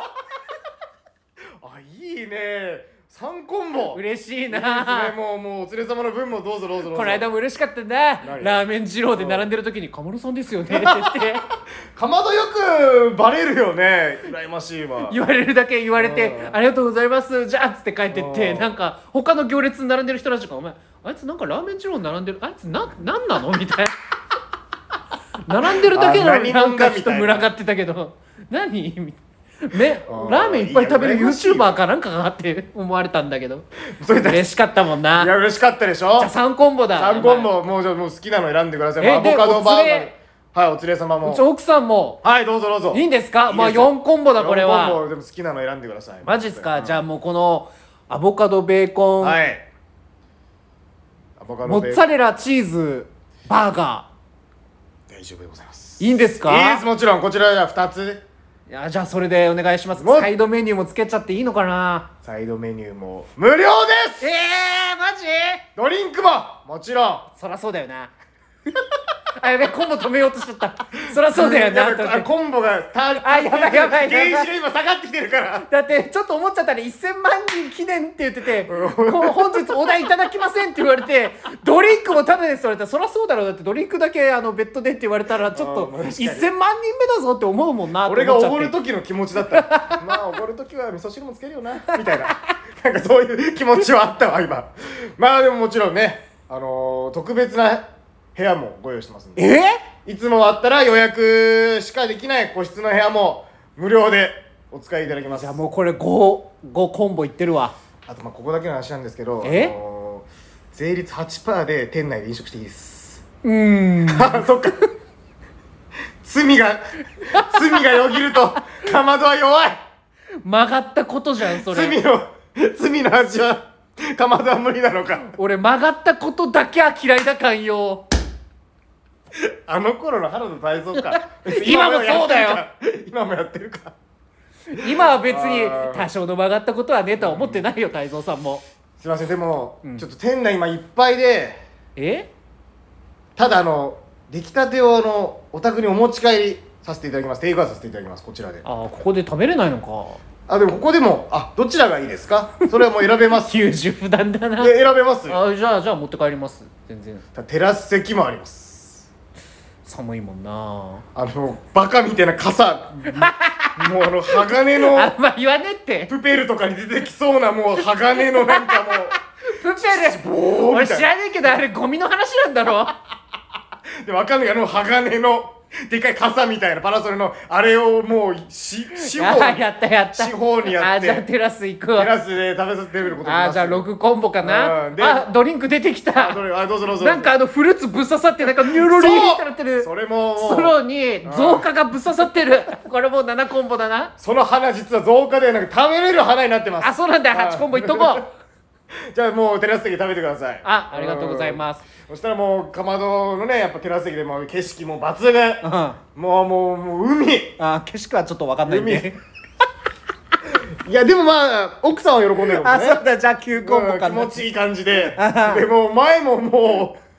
[SPEAKER 5] あいいねさんコンボ
[SPEAKER 3] ボ嬉しい
[SPEAKER 5] いいですね。
[SPEAKER 3] な。
[SPEAKER 5] もうもうお連れ様の分もどうぞどうぞどうぞ。
[SPEAKER 3] この間も嬉しかったんだ。
[SPEAKER 5] 何
[SPEAKER 3] ラーメン二郎で並んでる時に「鴨野さんですよね」って言って
[SPEAKER 5] かまどよくバレるよね。羨ましいわ。
[SPEAKER 3] 言われるだけ言われて
[SPEAKER 5] う
[SPEAKER 3] 「
[SPEAKER 5] ん
[SPEAKER 3] ありがとうございますじゃあ」っつって帰ってって
[SPEAKER 5] うん
[SPEAKER 3] なんか他の行列に並んでる人たちが「お前あいつなんかラーメン二郎に並んでるあいつななんなの?」みたいな並んでるだけなのに
[SPEAKER 5] あ何
[SPEAKER 3] なんか人
[SPEAKER 5] 者だみたいな
[SPEAKER 3] 群がってたけど何みめ
[SPEAKER 5] うん
[SPEAKER 3] ラーメンいっぱい食べる
[SPEAKER 5] いや羨ましいわ
[SPEAKER 3] YouTuber かなんかがって思われたんだけど
[SPEAKER 5] それで
[SPEAKER 3] 嬉しかったもんない
[SPEAKER 5] や嬉しかったでしょ。
[SPEAKER 3] じゃあさんコンボだ
[SPEAKER 5] さんコンボもうじゃあもう好きなの選んでください。
[SPEAKER 3] え
[SPEAKER 5] アボカドバーガー
[SPEAKER 3] でお連れ。
[SPEAKER 5] はいお連れ様も
[SPEAKER 3] うち。奥さんも
[SPEAKER 5] はいどうぞどうぞ。
[SPEAKER 3] いいんですか。まあ
[SPEAKER 5] いいですよ
[SPEAKER 3] よんコンボだこれ
[SPEAKER 5] よんコン
[SPEAKER 3] は。
[SPEAKER 5] ボでも好きなの選んでください。
[SPEAKER 3] マジっすか。じゃあ
[SPEAKER 5] あ
[SPEAKER 3] もうこのアボカドベーコン、
[SPEAKER 5] はい。アボカド
[SPEAKER 3] モッツァレラチーズバーガ
[SPEAKER 5] 大丈夫でございます。
[SPEAKER 3] ーいいんですか。
[SPEAKER 5] いいですもちろんこちらじゃあふたつ。
[SPEAKER 3] いやじゃあそれでお願いします。
[SPEAKER 5] もう
[SPEAKER 3] サイドメニューもつけちゃっていいのかな。
[SPEAKER 5] サイドメニューも無料です。
[SPEAKER 3] えー、マジ
[SPEAKER 5] ドリンクももちろん。
[SPEAKER 3] そらそうだよなあやべコンボ止めようとしちゃったそらそうだよな
[SPEAKER 5] やばいあ
[SPEAKER 3] と思って
[SPEAKER 5] コンボがた
[SPEAKER 3] あやばいやばいやばい
[SPEAKER 5] ゲージが今下がってきてるから
[SPEAKER 3] だってちょっと思っちゃったね。せんまんにん記念って言っててこう本日お題いただきませんって言われてドリンクもタダですって言われたらそりゃそうだろう。だってドリンクだけあの別途でって言われたらちょっと
[SPEAKER 5] あーまあ確かに
[SPEAKER 3] せんまんにんめだぞって思うもんなって
[SPEAKER 5] 俺が
[SPEAKER 3] 思っちゃって
[SPEAKER 5] おごる時の気持ちだったまあおごる時は味噌汁もつけるよなみたいななんかそういう気持ちはあったわ今。まあでももちろんねあのー、特別な部屋もご用意してますんで
[SPEAKER 3] え
[SPEAKER 5] いつもあったら予約しかできない個室の部屋も無料でお使いいただけます。
[SPEAKER 3] じゃあもうこれごコンボいってるわ。
[SPEAKER 5] あとまあここだけの話なんですけど
[SPEAKER 3] え
[SPEAKER 5] あのー、税率 はちパーセント で店内で飲食していいです
[SPEAKER 3] うーん
[SPEAKER 5] あそっか罪が罪がよぎるとかまどは弱い。
[SPEAKER 3] 曲がったことじゃんそれ。
[SPEAKER 5] 罪の罪の味はかまどは無理なのか。
[SPEAKER 3] 俺曲がったことだけは嫌いだかんよ。
[SPEAKER 5] あの頃の原田泰造か
[SPEAKER 3] 今もそうだよ
[SPEAKER 5] 今もやってるか。
[SPEAKER 3] 今は別に
[SPEAKER 5] あー
[SPEAKER 3] 多少の曲がったことはねとは思ってないよ泰造さんも。
[SPEAKER 5] すいませんでも、
[SPEAKER 3] うん
[SPEAKER 5] ちょっと店内今いっぱいで
[SPEAKER 3] え
[SPEAKER 5] ただあの出来たてをあのお宅にお持ち帰りさせていただきます。テイクアウトさせていただきますこちらで。
[SPEAKER 3] あーここで食べれないのか。
[SPEAKER 5] あでもここでもあどちらがいいですか。それはもう選べます
[SPEAKER 3] きゅうじゅう普段だな。
[SPEAKER 5] で選べます。
[SPEAKER 3] あじゃあじゃあ持って帰ります全然。
[SPEAKER 5] テラス席もあります。
[SPEAKER 3] 寒いもんな。
[SPEAKER 5] あのバカみたいな傘もうあの鋼の
[SPEAKER 3] あんま言わねって
[SPEAKER 5] プペルとかに出てきそうなもう鋼のなんかもう
[SPEAKER 3] プペル俺知
[SPEAKER 5] 棒みたいな
[SPEAKER 3] らねえけどあれゴミの話なんだろ。
[SPEAKER 5] でわかんないあの鋼のでかい傘みたいなパラソルのあれをもうし四方
[SPEAKER 3] あやったやった
[SPEAKER 5] 四方にやって
[SPEAKER 3] あじゃあテラス行くわ。
[SPEAKER 5] テラスで食べさせてみることに
[SPEAKER 3] あじゃあろくコンボかな。
[SPEAKER 5] うんで
[SPEAKER 3] あドリンク出てきた。
[SPEAKER 5] あどれあどうぞどうぞ
[SPEAKER 3] なんかあのフルーツぶっ刺さってなんかニュルリーってなってる
[SPEAKER 5] それももう
[SPEAKER 3] ストローに増加がぶっ刺さってる。これもうななコンボだな。
[SPEAKER 5] その花実は増加ではなく食べれる花になってます。
[SPEAKER 3] あそうなんだよはちコンボいっとこう。
[SPEAKER 5] じゃあもうテラス席食べてください。
[SPEAKER 3] あありがとうございます。
[SPEAKER 5] す。そしたらもうかまどのねやっぱテラス席でもう景色も抜群。
[SPEAKER 3] うんあ
[SPEAKER 5] もうもうもう海。
[SPEAKER 3] 景色はちょっとわかんないんで。
[SPEAKER 5] いやでもまあ奥さんは喜んでるもんね。
[SPEAKER 3] あそうだじゃあきゅうコンボかな。
[SPEAKER 5] うん気持ちいい感じで。でもう前ももう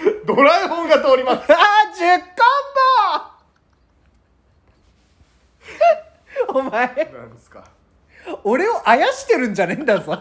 [SPEAKER 5] ドラえもんが通ります。
[SPEAKER 1] あーじゅっコンボお前
[SPEAKER 5] なんですか。
[SPEAKER 1] 俺をあやしてるんじゃねえんだぞ。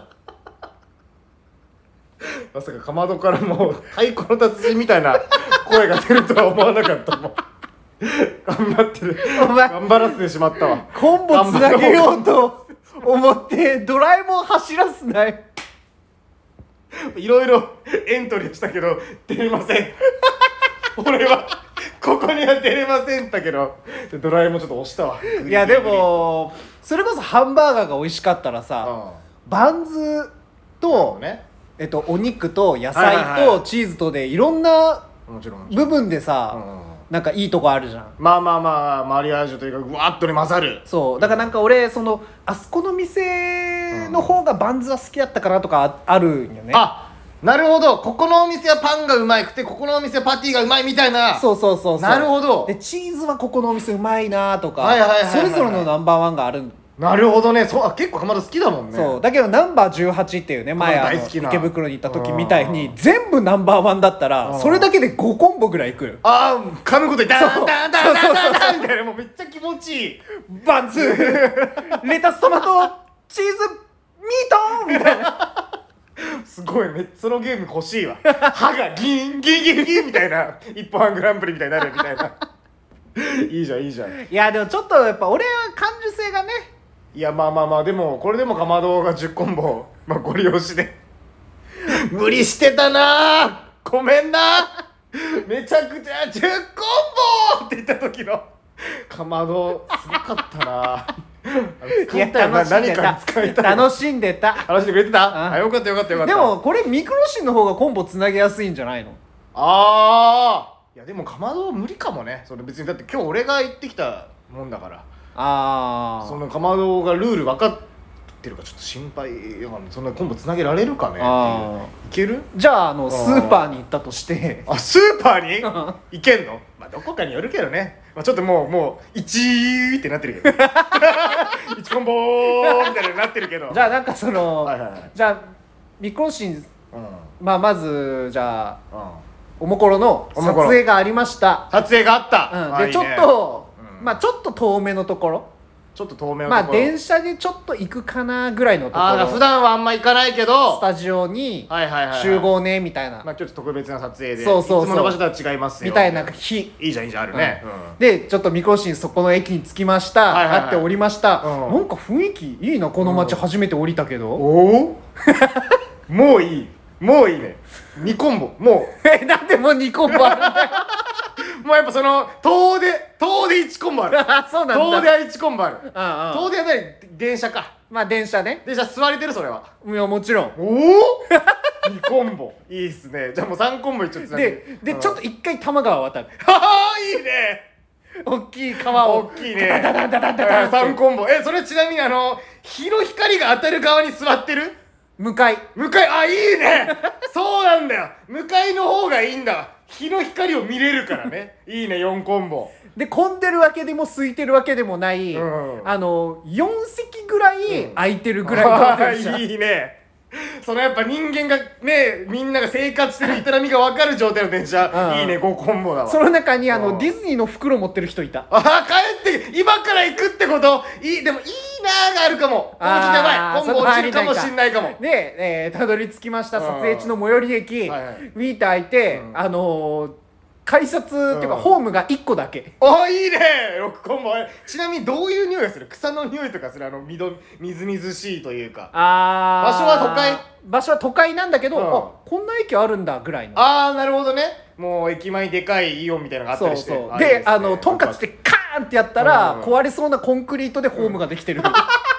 [SPEAKER 5] まさかかまどからもう太鼓の達人みたいな声が出るとは思わなかったもん。頑張ってる。
[SPEAKER 1] お前
[SPEAKER 5] 頑張らせてしまったわ。
[SPEAKER 1] コンボつなげようと思ってドラえもん走らすなよ。
[SPEAKER 5] いろいろエントリーしたけど出れません。俺はここには出れませんだけどドラえもんちょっと押したわ。
[SPEAKER 1] いやでもそれこそハンバーガーが美味しかったらさ、バンズと、
[SPEAKER 5] ね、
[SPEAKER 1] えっと、お肉と野
[SPEAKER 5] はい
[SPEAKER 1] 菜
[SPEAKER 5] はいはい
[SPEAKER 1] とチーズとでいろんな
[SPEAKER 5] もちろんもちろん
[SPEAKER 1] 部分でさ、
[SPEAKER 5] うん
[SPEAKER 1] なんかいいとこあるじゃん。
[SPEAKER 5] まあまあまあマリアージュというかうわっとね混ざる。
[SPEAKER 1] そうだからなんか俺そのあそこの店の方がバンズは好きだったかなとかああるんよね。
[SPEAKER 5] あ、なるほど。ここのお店はパンがうまくてここのお店はパティがうまいみたいな。
[SPEAKER 1] そうそうそうそう。
[SPEAKER 5] なるほど。
[SPEAKER 1] でチーズはここのお店うまいなとか、
[SPEAKER 5] はいはいはいはいはい
[SPEAKER 1] それぞれのナンバーワンがある。
[SPEAKER 5] なるほどね。そう、あ、結構かまど好きだもんね。
[SPEAKER 1] そうだけどナンバーじゅうはちっていうね前あの
[SPEAKER 5] 大好きな
[SPEAKER 1] 池袋に行った時みたいに全部ナンバーワンだったら
[SPEAKER 5] うん
[SPEAKER 1] それだけでごコンボぐらいいくよ。
[SPEAKER 5] ああ、噛むことでダ
[SPEAKER 1] そう
[SPEAKER 5] ンダンダンダンダンダンみたいな、もうめっちゃ気持ちいい。
[SPEAKER 1] バンズレタストマトチーズミートみたいな。
[SPEAKER 5] すごい、めっそのゲーム欲しいわ。歯がギンギンギンギンみたいな、一本半グランプリみたいになるみたいな。いいじゃんいいじゃん。
[SPEAKER 1] いやでもちょっとやっぱ俺は感受性がね。
[SPEAKER 5] いやまあまあまあ、でもこれでもかまどがじゅっコンボ、まあご利用しで無理してたなー、ごめんなー、めちゃくちゃじゅっコンボって言った時のかまどすごかったなー。使ったよな、何かに使いたい。
[SPEAKER 1] 楽しんでた。
[SPEAKER 5] 話してくれてた。
[SPEAKER 1] あ
[SPEAKER 5] あ、よかったよかったよかった。
[SPEAKER 1] でもこれミクロシンの方がコンボつなげやすいんじゃないの？
[SPEAKER 5] ああ、いやでもかまど無理かもね。それ別にだって今日俺が行ってきたもんだから、
[SPEAKER 1] ああ
[SPEAKER 5] そのかまどがルール分かってるかちょっと心配よ。そんなコンボつなげられるかねっていう。
[SPEAKER 1] あ
[SPEAKER 5] いける？
[SPEAKER 1] じゃああの
[SPEAKER 5] ー
[SPEAKER 1] スーパーに行ったとして
[SPEAKER 5] あ、スーパーに行けんの？まあどこかによるけどね。まあちょっともうもういちってなってるけどいちコンボーみたいになってるけど。
[SPEAKER 1] じゃあなんかその、
[SPEAKER 5] はいはいはい、
[SPEAKER 1] じゃあミクロシン、
[SPEAKER 5] うん
[SPEAKER 1] まあまずじゃあ
[SPEAKER 5] うん、
[SPEAKER 1] おもころの撮
[SPEAKER 5] おもころ
[SPEAKER 1] 影がありました。
[SPEAKER 5] 撮影があった。
[SPEAKER 1] うん、
[SPEAKER 5] あいいね
[SPEAKER 1] でちょっと、
[SPEAKER 5] うん
[SPEAKER 1] まあちょっと遠めのところ、
[SPEAKER 5] ちょっと遠めの
[SPEAKER 1] まあ
[SPEAKER 5] ところ。
[SPEAKER 1] 電車でちょっと行くかなぐらいのところ、
[SPEAKER 5] ああ、普段はあんま行かないけど
[SPEAKER 1] スタジオに
[SPEAKER 5] はいはいはいはい、
[SPEAKER 1] 集合ねみたいな、
[SPEAKER 5] まあちょっと特別な撮影で、
[SPEAKER 1] そうそうそう
[SPEAKER 5] いつもの場所とは違いますよ
[SPEAKER 1] みたいな日
[SPEAKER 5] いいじゃんいいじゃん、あるね、うん
[SPEAKER 1] でちょっとミクロシンそこの駅に着きました、
[SPEAKER 5] はいはいはい
[SPEAKER 1] 会っておりました、
[SPEAKER 5] うん
[SPEAKER 1] なんか雰囲気いいなこの街初めて降りたけど、
[SPEAKER 5] おおもういいもういいね、にコンボも
[SPEAKER 1] えなんでもうにコンボあるんだよ
[SPEAKER 5] うもうやっぱその遠出遠出いちコンボある
[SPEAKER 1] あそうなんだ
[SPEAKER 5] 遠出はいちコンボある。
[SPEAKER 1] ああ
[SPEAKER 5] 遠出は何？電車か。
[SPEAKER 1] まあ電車ね、
[SPEAKER 5] 電車座れてるそれは。
[SPEAKER 1] いやもちろん
[SPEAKER 5] おおにコンボいいっすね。じゃあもうさんコンボ一応つなげ
[SPEAKER 1] ででちょっと一回多摩川渡る
[SPEAKER 5] はあいいね、
[SPEAKER 1] 大きい川を
[SPEAKER 5] 大きいね。さんコンボ。え、それちなみにあの日の光が当たる側に座ってる？
[SPEAKER 1] 向かい
[SPEAKER 5] 向かい、あ、いいねそうなんだよ、向かいの方がいいんだわ。日の光を見れるからねいいね、よんコンボ。
[SPEAKER 1] で混んでるわけでも空いてるわけでもない、
[SPEAKER 5] うん
[SPEAKER 1] あのよん席ぐらい空いてるぐらいの
[SPEAKER 5] あ
[SPEAKER 1] 電車、
[SPEAKER 5] ーいいね。そのやっぱ人間がね、みんなが生活してる営みが分かる状態の電車、
[SPEAKER 1] うん
[SPEAKER 5] いいね、ごコンボだわ。
[SPEAKER 1] その中にあ
[SPEAKER 5] うん
[SPEAKER 1] のディズニーの袋持ってる人いた。
[SPEAKER 5] あー、帰って今から行くってこと？いい、でもいいなーがあるかも。この日やばい、
[SPEAKER 1] あー
[SPEAKER 5] 今後落ちるかもしんないかも。
[SPEAKER 1] で、えーたどり着きました
[SPEAKER 5] うん
[SPEAKER 1] 撮影地の最寄り駅、
[SPEAKER 5] はいはい
[SPEAKER 1] 見て開いて、
[SPEAKER 5] うん
[SPEAKER 1] あのー改札っていうか、
[SPEAKER 5] うん
[SPEAKER 1] ホームがいっこだけ。
[SPEAKER 5] あ、いいね、ろくコンボ。ちなみにどういう匂いがする？草の匂いとかする？あのみどみずみずしいというか。
[SPEAKER 1] あー
[SPEAKER 5] 場所は都会？
[SPEAKER 1] 場所は都会なんだけど、
[SPEAKER 5] うん
[SPEAKER 1] あこんな駅あるんだぐらいの。
[SPEAKER 5] あー、なるほどね。もう駅前にでかいイオンみたいなのがあった
[SPEAKER 1] そう
[SPEAKER 5] りして。
[SPEAKER 1] そう
[SPEAKER 5] あいいすね
[SPEAKER 1] であのトンカチでカーンってやったら、
[SPEAKER 5] うん
[SPEAKER 1] 壊れそうなコンクリートでホームができてる、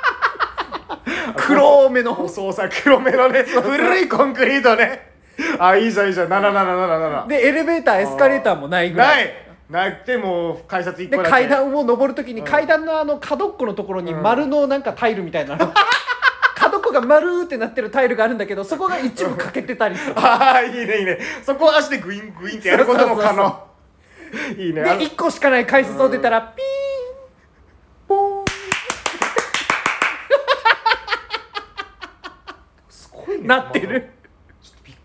[SPEAKER 1] 黒めの
[SPEAKER 5] そうさ、黒めのね、古いコンクリートね。あ、いいじゃんいいじゃん、なななななななな。
[SPEAKER 1] でエレベーターエスカレーターもないぐら
[SPEAKER 5] ないいなくてもう改札一個だけ。
[SPEAKER 1] で階段を登るときに階段のあの角っこのところに丸のなんかタイルみたいな、角っこが丸ってなってるタイルがあるんだけどそこが一部欠けてたりする
[SPEAKER 5] ああ、いいねいいね。そこを足でグイングインってやることも可
[SPEAKER 1] そうそう
[SPEAKER 5] 能。いいね。あの
[SPEAKER 1] でいっこしかない改札を出たらピーンポーン
[SPEAKER 5] すごいね。
[SPEAKER 1] なってる。
[SPEAKER 5] ちょっとびっ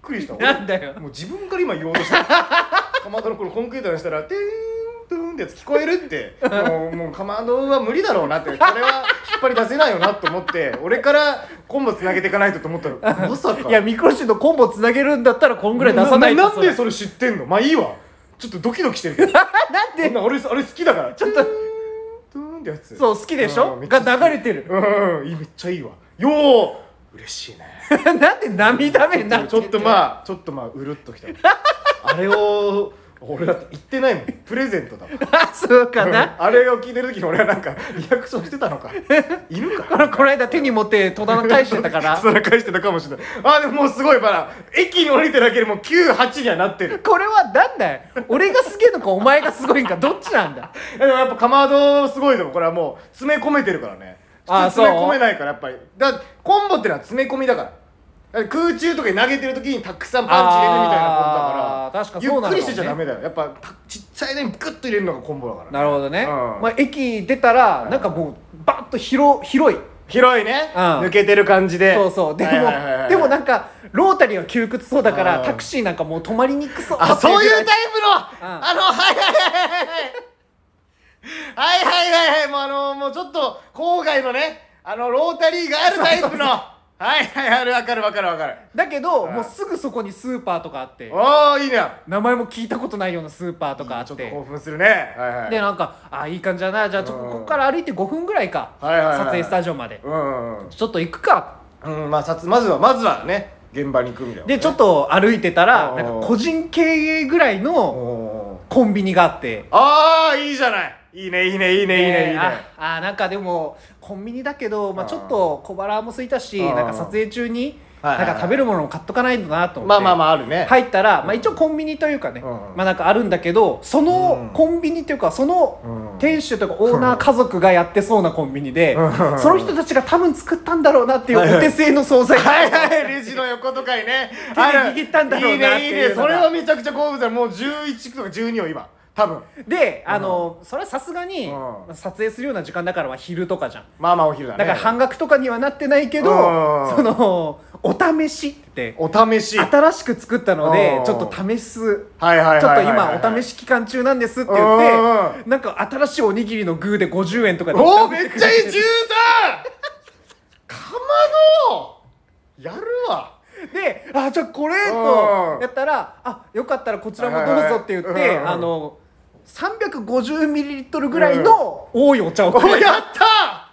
[SPEAKER 5] くりした。
[SPEAKER 3] なんだよ
[SPEAKER 5] もう自分から今言おうとしたかまどのこのコンクリートにしたらテーントゥーンってやつ聞こえるってもうもうかまどは無理だろうなってこれは引っ張り出せないよなと思って俺からコンボつなげていかないとと思ったらまさか
[SPEAKER 3] いやミクロシンとコンボつなげるんだったらこんぐらい出さないと
[SPEAKER 5] ななんでそれ知ってんの。まあいいわちょっとドキドキしてるけど
[SPEAKER 3] なんで
[SPEAKER 5] そんな俺あれ好きだから
[SPEAKER 3] ちょっと
[SPEAKER 5] トゥーントゥーンってやつ
[SPEAKER 3] そう好きでしょ
[SPEAKER 5] うんめっちゃ好き
[SPEAKER 3] が流れてる
[SPEAKER 5] うんいいめっちゃいいわよー嬉しいね
[SPEAKER 3] なんで涙目になってん
[SPEAKER 5] ちょっとまあちょっとまあうるっときたあれを俺だって言ってないもんプレゼントだもん
[SPEAKER 3] あそうかな
[SPEAKER 5] あれを聞いてる時に俺はなんかリアクションしてたのか犬か
[SPEAKER 3] このこの間手に持って戸棚返してたから
[SPEAKER 5] それ返してたかもしれないあでももうすごいバラ駅に降りてるだけでもうきゅう、はちにはなってる
[SPEAKER 3] これはなんだよ俺がすげえのかお前がすごいんかどっちなんだ
[SPEAKER 5] でもやっぱかまどすごいでもこれはもう詰め込めてるからね
[SPEAKER 3] あ
[SPEAKER 5] 普通詰め
[SPEAKER 3] そう
[SPEAKER 5] 込めないからやっぱりだコンボってのは詰め込みだからだから空中とかに投げてる時にたくさんパンチ入れるみたいなことだから
[SPEAKER 3] あー確かそうなのかもね
[SPEAKER 5] ゆっくりしてちゃダメだよやっぱたちっちゃいのにグッと入れるのがコンボだから、
[SPEAKER 3] なるほどね、
[SPEAKER 5] うん
[SPEAKER 3] まあ、駅出たらなんかもうバッと広広い
[SPEAKER 5] 広いね、
[SPEAKER 3] うん
[SPEAKER 5] 抜けてる感じで
[SPEAKER 3] そうそうでも、
[SPEAKER 5] はいはいはいはい
[SPEAKER 3] でもなんかロータリーは窮屈そうだから
[SPEAKER 5] うん
[SPEAKER 3] タクシーなんかもう止まりにくそう
[SPEAKER 5] あそういうタイプの、
[SPEAKER 3] うん
[SPEAKER 5] あのはいはいはいはいはいはいはいはいもうあのもうちょっと郊外のねあのロータリーがあるタイプのはいはいあるわかるわかるわかる
[SPEAKER 3] だけど
[SPEAKER 5] うん
[SPEAKER 3] もうすぐそこにスーパーとかあって
[SPEAKER 5] おーいいね
[SPEAKER 3] 名前も聞いたことないようなスーパーとかあっ
[SPEAKER 5] ちょっと
[SPEAKER 3] て
[SPEAKER 5] 興奮するねはいはい
[SPEAKER 3] でなんかあいい感じだなじゃあちょっと
[SPEAKER 5] うん
[SPEAKER 3] ここから歩いてごふんぐらいか
[SPEAKER 5] はいはいはい
[SPEAKER 3] 撮影スタジオまで
[SPEAKER 5] うんうん
[SPEAKER 3] ちょっと行くか
[SPEAKER 5] うんうんまあさつまずはまずはね現場に行くみたいな
[SPEAKER 3] でちょっと歩いてたら
[SPEAKER 5] うん
[SPEAKER 3] なんか個人経営ぐらいの
[SPEAKER 5] おー
[SPEAKER 3] コンビニがあって
[SPEAKER 5] ああいいじゃないいいねいいねいいねいいねいいね
[SPEAKER 3] ああなんかでもコンビニだけど、まあ、
[SPEAKER 5] うん
[SPEAKER 3] ちょっと小腹も空いたし
[SPEAKER 5] うん
[SPEAKER 3] なんか撮影中に
[SPEAKER 5] はいはいはい
[SPEAKER 3] なんか食べるものを買っとかないとなと思って
[SPEAKER 5] まあまあまああるね
[SPEAKER 3] 入ったら、まあ、一応コンビニというかね、
[SPEAKER 5] うん
[SPEAKER 3] まあなんかあるんだけどそのコンビニっていうかその
[SPEAKER 5] うん
[SPEAKER 3] 店主というかオーナー家族がやってそうなコンビニで
[SPEAKER 5] うん
[SPEAKER 3] その人たちが多分作ったんだろうなっていう
[SPEAKER 5] はいはい
[SPEAKER 3] お手製の惣菜
[SPEAKER 5] はいはいレジの横とかにね
[SPEAKER 3] 手で握ったんだろうなっていうのが
[SPEAKER 5] いいねいいねそれはめちゃくちゃ興奮するもうじゅういちとかじゅうにを今多分
[SPEAKER 3] であのそれはさすがに
[SPEAKER 5] うん
[SPEAKER 3] 撮影するような時間だからは昼とかじゃん
[SPEAKER 5] まあまあお昼だね
[SPEAKER 3] だから半額とかにはなってないけど
[SPEAKER 5] うん
[SPEAKER 3] そのお試しって
[SPEAKER 5] お試し
[SPEAKER 3] 新しく作ったので
[SPEAKER 5] うん
[SPEAKER 3] ちょっと試す
[SPEAKER 5] はいはいはいはいはい
[SPEAKER 3] ちょっと今お試し期間中なんですって言ってなんか新しいおにぎりの具でごじゅうえんとかで
[SPEAKER 5] おおめっちゃいいじゅうさんかまどやるわ
[SPEAKER 3] であじゃあこれ
[SPEAKER 5] うん
[SPEAKER 3] とやったらあよかったらこちらもどうぞって言って
[SPEAKER 5] はいはいはいうん
[SPEAKER 3] あのさんびゃくごじゅうミリリットルぐらいの多いお茶をくれる
[SPEAKER 5] おやった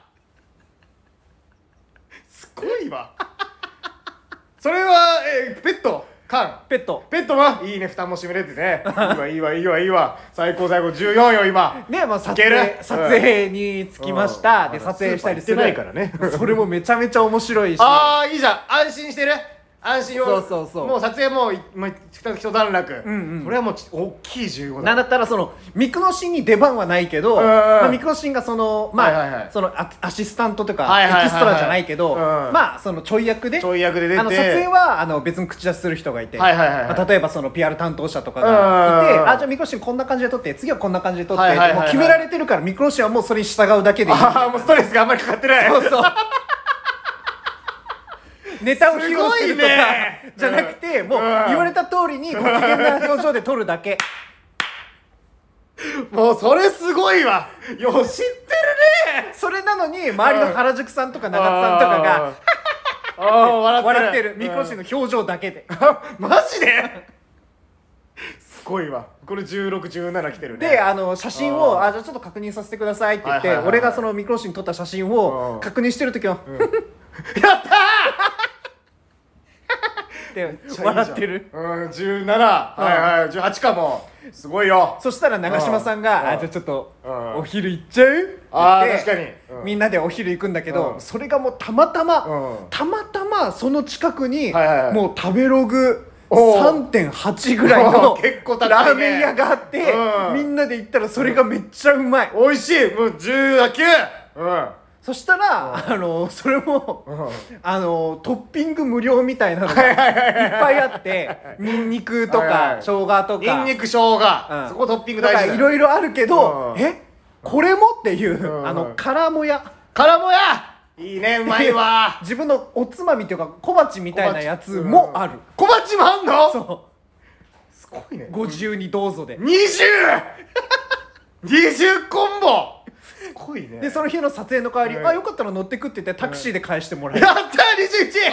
[SPEAKER 5] すごいわそれは、えー、ペット缶
[SPEAKER 3] ペット
[SPEAKER 5] ペットはいいね蓋も閉めれてねいいわいいわいいわいいわ最高最高じゅうよんよ今
[SPEAKER 3] で、まあ、撮
[SPEAKER 5] いける
[SPEAKER 3] 影撮影に着きました、
[SPEAKER 5] うん
[SPEAKER 3] で撮影したりする
[SPEAKER 5] スーパー行ってないからね
[SPEAKER 3] それもめちゃめちゃ面白いし
[SPEAKER 5] ああいいじゃん安心してる安心を
[SPEAKER 3] そうそうそう
[SPEAKER 5] もう撮影もういもう一段落、
[SPEAKER 3] んうん
[SPEAKER 5] これはもうち大きいじゅうごだ
[SPEAKER 3] なんだったらそのミクノシンに出番はないけど、
[SPEAKER 5] うん
[SPEAKER 3] まあ、ミクノシンがそのまあ、
[SPEAKER 5] はいはいはい
[SPEAKER 3] そのアアシスタントとか、
[SPEAKER 5] はいはいはいはい
[SPEAKER 3] エキストラじゃないけど、
[SPEAKER 5] うん
[SPEAKER 3] まあそのちょい役で
[SPEAKER 5] ちょい役で出て
[SPEAKER 3] あの撮影はあの別に口出しする人がいて、
[SPEAKER 5] はいはいはいはい
[SPEAKER 3] まあ例えばその ピーアール 担当者とかがいて、
[SPEAKER 5] うん
[SPEAKER 3] あじゃあミクノシンこんな感じで撮って次はこんな感じで撮って、
[SPEAKER 5] はいはいはいはい
[SPEAKER 3] もう決められてるからミクノシンはもうそれに従うだけでいい。
[SPEAKER 5] ああもうストレスがあんまりかかってない
[SPEAKER 3] そうそうネタを披露するとか
[SPEAKER 5] すごいね
[SPEAKER 3] じゃなくて、もう
[SPEAKER 5] うん
[SPEAKER 3] 言われた通りにご機嫌な表情で撮るだけ。
[SPEAKER 5] もうそれすごいわよう知ってるね
[SPEAKER 3] それなのに周りの原宿さんとか長津さんとかが
[SPEAKER 5] あーあー笑ってる
[SPEAKER 3] 笑ってるミクロシンの表情だけで。
[SPEAKER 5] マジですごいわこれじゅうろく、じゅうなな来てるね
[SPEAKER 3] であの写真を
[SPEAKER 5] あー
[SPEAKER 3] あじゃあちょっと確認させてくださいって言って、
[SPEAKER 5] はいはいはいはい
[SPEAKER 3] 俺がそのミクロシン撮った写真を
[SPEAKER 5] うん
[SPEAKER 3] 確認してる時は、
[SPEAKER 5] やった
[SPEAKER 3] って
[SPEAKER 5] ー
[SPEAKER 3] 笑ってる。
[SPEAKER 5] うんじゅうななはいはいじゅうはちかもすごいよ
[SPEAKER 3] そしたら長嶋さんが
[SPEAKER 5] うん
[SPEAKER 3] あじゃあちょっと
[SPEAKER 5] うん
[SPEAKER 3] お昼行っちゃうって
[SPEAKER 5] あー
[SPEAKER 3] 言って
[SPEAKER 5] 確かにうん
[SPEAKER 3] みんなでお昼行くんだけど
[SPEAKER 5] うん
[SPEAKER 3] それがもうたまたま
[SPEAKER 5] うん
[SPEAKER 3] たまたまその近くに
[SPEAKER 5] はいはいはい
[SPEAKER 3] もう食べログ
[SPEAKER 5] おー
[SPEAKER 3] さんてんはち ぐらいの
[SPEAKER 5] おー結構高いね
[SPEAKER 3] ラーメン屋があって
[SPEAKER 5] うん
[SPEAKER 3] みんなで行ったらそれがめっちゃうまい。
[SPEAKER 5] 美味しいもうじゅうきゅううん
[SPEAKER 3] そしたらあのそれも
[SPEAKER 5] うん
[SPEAKER 3] あのトッピング無料みたいなのがいっぱいあってニンニクと
[SPEAKER 5] はいはいはい
[SPEAKER 3] か生姜とか
[SPEAKER 5] ニンニク生姜、
[SPEAKER 3] うん
[SPEAKER 5] そこトッピング
[SPEAKER 3] とか
[SPEAKER 5] 大事だよ
[SPEAKER 3] いろいろあるけど
[SPEAKER 5] うん
[SPEAKER 3] えこれもっていう
[SPEAKER 5] うん
[SPEAKER 3] あの辛もや
[SPEAKER 5] 辛もやいいね、うまいわ
[SPEAKER 1] 自分のおつまみっていうか小鉢みたいなやつもある。
[SPEAKER 5] 小鉢もあんの？
[SPEAKER 1] そ
[SPEAKER 5] すごいね。
[SPEAKER 1] うご自由にどうぞで。
[SPEAKER 5] にじゅう !にじゅう コンボすごいね。
[SPEAKER 1] でその日の撮影の代わり、
[SPEAKER 5] うん
[SPEAKER 1] あよかったら乗ってくって言ってタクシーで返してもらえる、
[SPEAKER 5] やったー にじゅういち!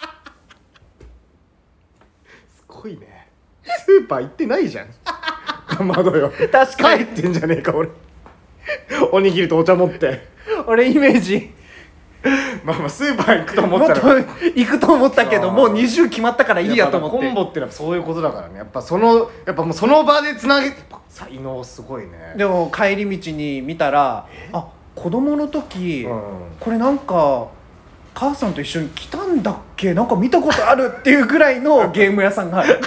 [SPEAKER 5] すごいね。スーパー行ってないじゃん。かまどよ。
[SPEAKER 1] 確かに
[SPEAKER 5] 帰ってんじゃねえか俺。おにぎりとお茶持って。
[SPEAKER 1] 俺イメージ
[SPEAKER 5] まあまあスーパー行くと思
[SPEAKER 1] もっと
[SPEAKER 5] ったら。
[SPEAKER 1] 行くと思ったけどもうにじゅう決まったからいいやと思って
[SPEAKER 5] コンボってのはそういうことだからね。やっぱそのやっぱもうその場でつなげて才能すごいね。
[SPEAKER 1] でも帰り道に見たらあ子供の時、
[SPEAKER 5] うん
[SPEAKER 1] これなんか母さんと一緒に来たんだっけなんか見たことあるっていうぐらいのゲーム屋さんがある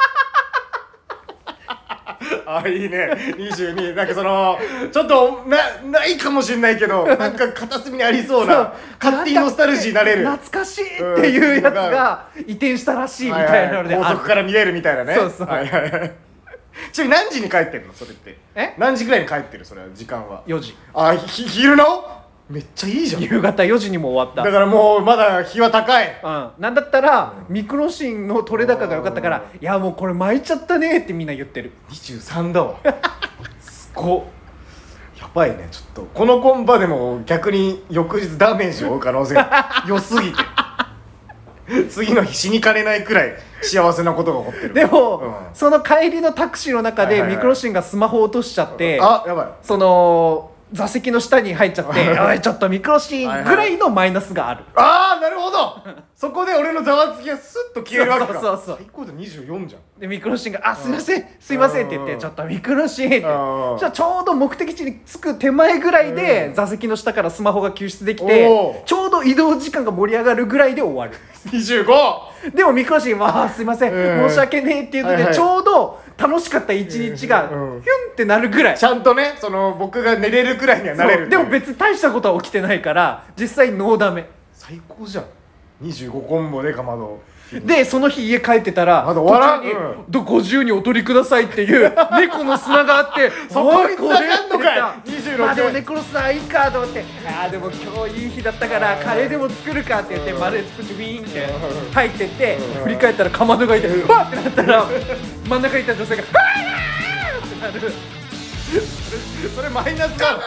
[SPEAKER 5] あいいねにじゅうになんかそのちょっとなないかもしれないけどなんか片隅にありそうな勝手にノスタルジーになれる
[SPEAKER 1] 懐かしいっていうやつが移転したらしいみたいなので
[SPEAKER 5] はいはい高速から見れるみたいなね。
[SPEAKER 1] そうそう
[SPEAKER 5] はいはいはい。ちなみに何時に帰ってるのそれって。
[SPEAKER 1] え
[SPEAKER 5] 何時ぐらいに帰ってるそれは時間は。
[SPEAKER 1] よじ
[SPEAKER 5] あひ昼のめっちゃいいじゃん。
[SPEAKER 1] 夕方よじにも終わった
[SPEAKER 5] だからもうまだ日は高い。
[SPEAKER 1] うん、なんだったら、ミクロシンの取れ高が良かったからいやもうこれ巻いちゃったねってみんな言ってる。
[SPEAKER 5] にじゅうさんだわすごっ。やばいね。ちょっとこのコンパでも逆に翌日ダメージを負う可能性が良すぎて次の日死にかねないくらい幸せなことが起こってる。
[SPEAKER 1] でも、
[SPEAKER 5] うん
[SPEAKER 1] その帰りのタクシーの中で
[SPEAKER 5] はいはいはい
[SPEAKER 1] ミクロシンがスマホを落としちゃって、
[SPEAKER 5] あやばい。
[SPEAKER 1] その座席の下に入っちゃっておいちょっとミクロシンぐらいのマイナスがある。
[SPEAKER 5] ああなるほどそこで俺のざわつきがスッと消えるわけか。
[SPEAKER 1] そうそうそう
[SPEAKER 5] 最高だにじゅうよんじゃん。
[SPEAKER 1] でミクロシンが「あすいませんすいません」って言って「
[SPEAKER 5] うん
[SPEAKER 1] ちょっとミクロシン」ってじ
[SPEAKER 5] うん
[SPEAKER 1] ゃあちょうど目的地に着く手前ぐらいで座席の下からスマホが救出でき
[SPEAKER 5] お
[SPEAKER 1] て
[SPEAKER 5] ー
[SPEAKER 1] ちょうど移動時間が盛り上がるぐらいで終わる。
[SPEAKER 5] にじゅうご
[SPEAKER 1] でもミクロシンは「あすいません
[SPEAKER 5] うん
[SPEAKER 1] 申し訳ねえ」って言って
[SPEAKER 5] はいはい
[SPEAKER 1] てちょうど楽しかった一日がヒュ
[SPEAKER 5] うん
[SPEAKER 1] ンってなるぐらい。
[SPEAKER 5] ちゃんとねその僕が寝れるくらいにはなれる。
[SPEAKER 1] そうでも別に大したことは起きてないから実際ノーダメ
[SPEAKER 5] 最高じゃん。にじゅうごコンボでかまど。
[SPEAKER 1] でその日家帰ってたら
[SPEAKER 5] まだ終わらん
[SPEAKER 1] 途中に
[SPEAKER 5] うん
[SPEAKER 1] どご自由にお取りくださいっていう猫の砂があって
[SPEAKER 5] そこに
[SPEAKER 1] おいこれ
[SPEAKER 5] 繋がんのかい
[SPEAKER 1] って言った
[SPEAKER 5] にじゅうろく
[SPEAKER 1] まあでも猫の砂はいいかと思ってあーでも今日いい日だったからカレーでも作るかって言って丸で作ってウィーンって入ってって振り返ったらかまどがいてわっってなったら真ん中にいた女性が「はーってなる。
[SPEAKER 5] それマイナスか。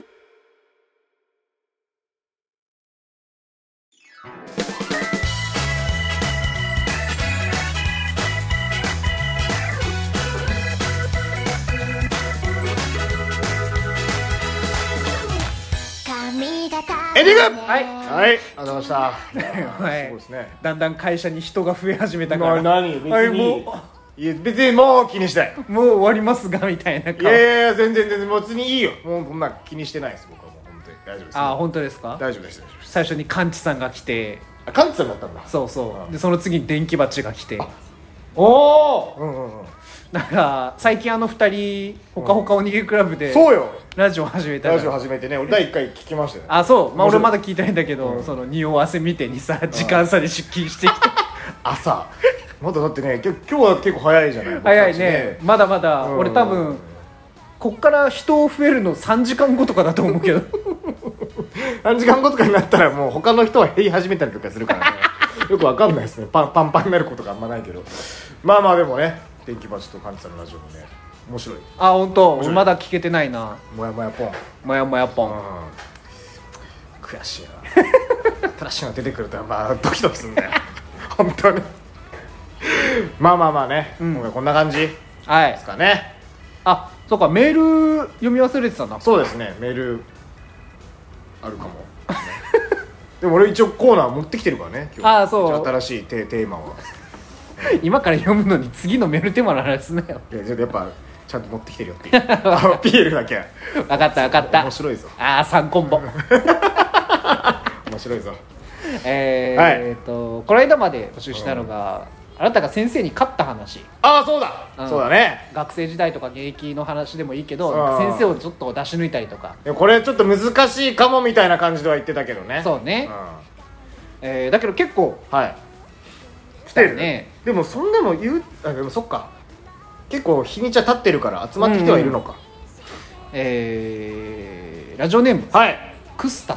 [SPEAKER 2] 髪型
[SPEAKER 5] エンディング
[SPEAKER 1] はい
[SPEAKER 5] はいありがとうございました。
[SPEAKER 1] はい
[SPEAKER 5] すごいですね。
[SPEAKER 1] だんだん会社に人が増え始めたから
[SPEAKER 5] な何別に、
[SPEAKER 1] はいも
[SPEAKER 5] いや別にもう気にしてない。
[SPEAKER 1] うもう終わりますがみたいない顔。
[SPEAKER 5] やいやいや全然全然別にいいよ。もうこんな気にしてないです僕はもう本当に大丈夫です。
[SPEAKER 1] あー本当ですか。
[SPEAKER 5] 大丈夫です大丈夫です。
[SPEAKER 1] 最初にカンチさんが来て
[SPEAKER 5] あカンツさんだったんだ。
[SPEAKER 1] そうそうでその次に電気鉢が来て
[SPEAKER 5] おお。うんうんうん。
[SPEAKER 1] なんか最近あの二人ほかほかおにぎりクラブで
[SPEAKER 5] そうよ。
[SPEAKER 1] ラジオ始めたから
[SPEAKER 5] ラジオ始めてね俺だいいっかい聞きましたよ。
[SPEAKER 1] あそうまあ
[SPEAKER 5] 面白い
[SPEAKER 1] 俺まだ聞いてないんだけど、その匂わせ見てにさ時間差で出勤してきて
[SPEAKER 5] 朝。まだだってね今日今日は結構早いじゃない。僕たち
[SPEAKER 1] 早いねまだまだ
[SPEAKER 5] うん
[SPEAKER 1] 俺多分こっから人増えるのさんじかんごとかだと思うけど
[SPEAKER 5] 何時間後とかになったらもう他の人は減り始めたりとかするからねよくわかんないですね。パンパンパンになることがあんまないけどまあまあでもね電気鉢とカンチさんのラジオもね面白い。
[SPEAKER 1] あ本当
[SPEAKER 5] 面白い
[SPEAKER 1] 俺まだ聞けてないな
[SPEAKER 5] もやもやポン。
[SPEAKER 1] もやもやポン
[SPEAKER 5] 悔しいな新しいの出てくるとやっぱドキドキするんだよ本当にまあまあまあね、
[SPEAKER 1] うん
[SPEAKER 5] 今回こんな感じで
[SPEAKER 1] はい
[SPEAKER 5] すかね。
[SPEAKER 1] あそうかメール読み忘れてたな
[SPEAKER 5] そうですねメールあるかもでも俺一応コーナー持ってきてるからね今日。
[SPEAKER 1] あそう
[SPEAKER 5] 一応新しいテテーマは
[SPEAKER 1] 今から読むのに次のメールテーマの話すなよ
[SPEAKER 5] いやちょっとやっぱちゃんと持ってきてるよっていうアピールだけ
[SPEAKER 1] 分かった分かった
[SPEAKER 5] 面白いぞ
[SPEAKER 1] ああさんコンボ
[SPEAKER 5] 面白いぞ。
[SPEAKER 1] えー、
[SPEAKER 5] はい
[SPEAKER 1] えーとこの間まで募集したのが、あなたが先生に勝った話
[SPEAKER 5] ああそうだ、
[SPEAKER 1] うん
[SPEAKER 5] そうだね。
[SPEAKER 1] 学生時代とか現役の話でもいいけど
[SPEAKER 5] うん
[SPEAKER 1] なんか先生をちょっと出し抜いたりとか
[SPEAKER 5] いやこれちょっと難しいかもみたいな感じでは言ってたけどね。
[SPEAKER 1] そうね
[SPEAKER 5] ん
[SPEAKER 1] えー、だけど結構
[SPEAKER 5] はい来
[SPEAKER 1] たよね。
[SPEAKER 5] でもそんなの言うあでもそっか結構日にちは経ってるから集まってきてはいるのか。
[SPEAKER 1] えー、ラジオネーム
[SPEAKER 5] はい
[SPEAKER 1] クスタさん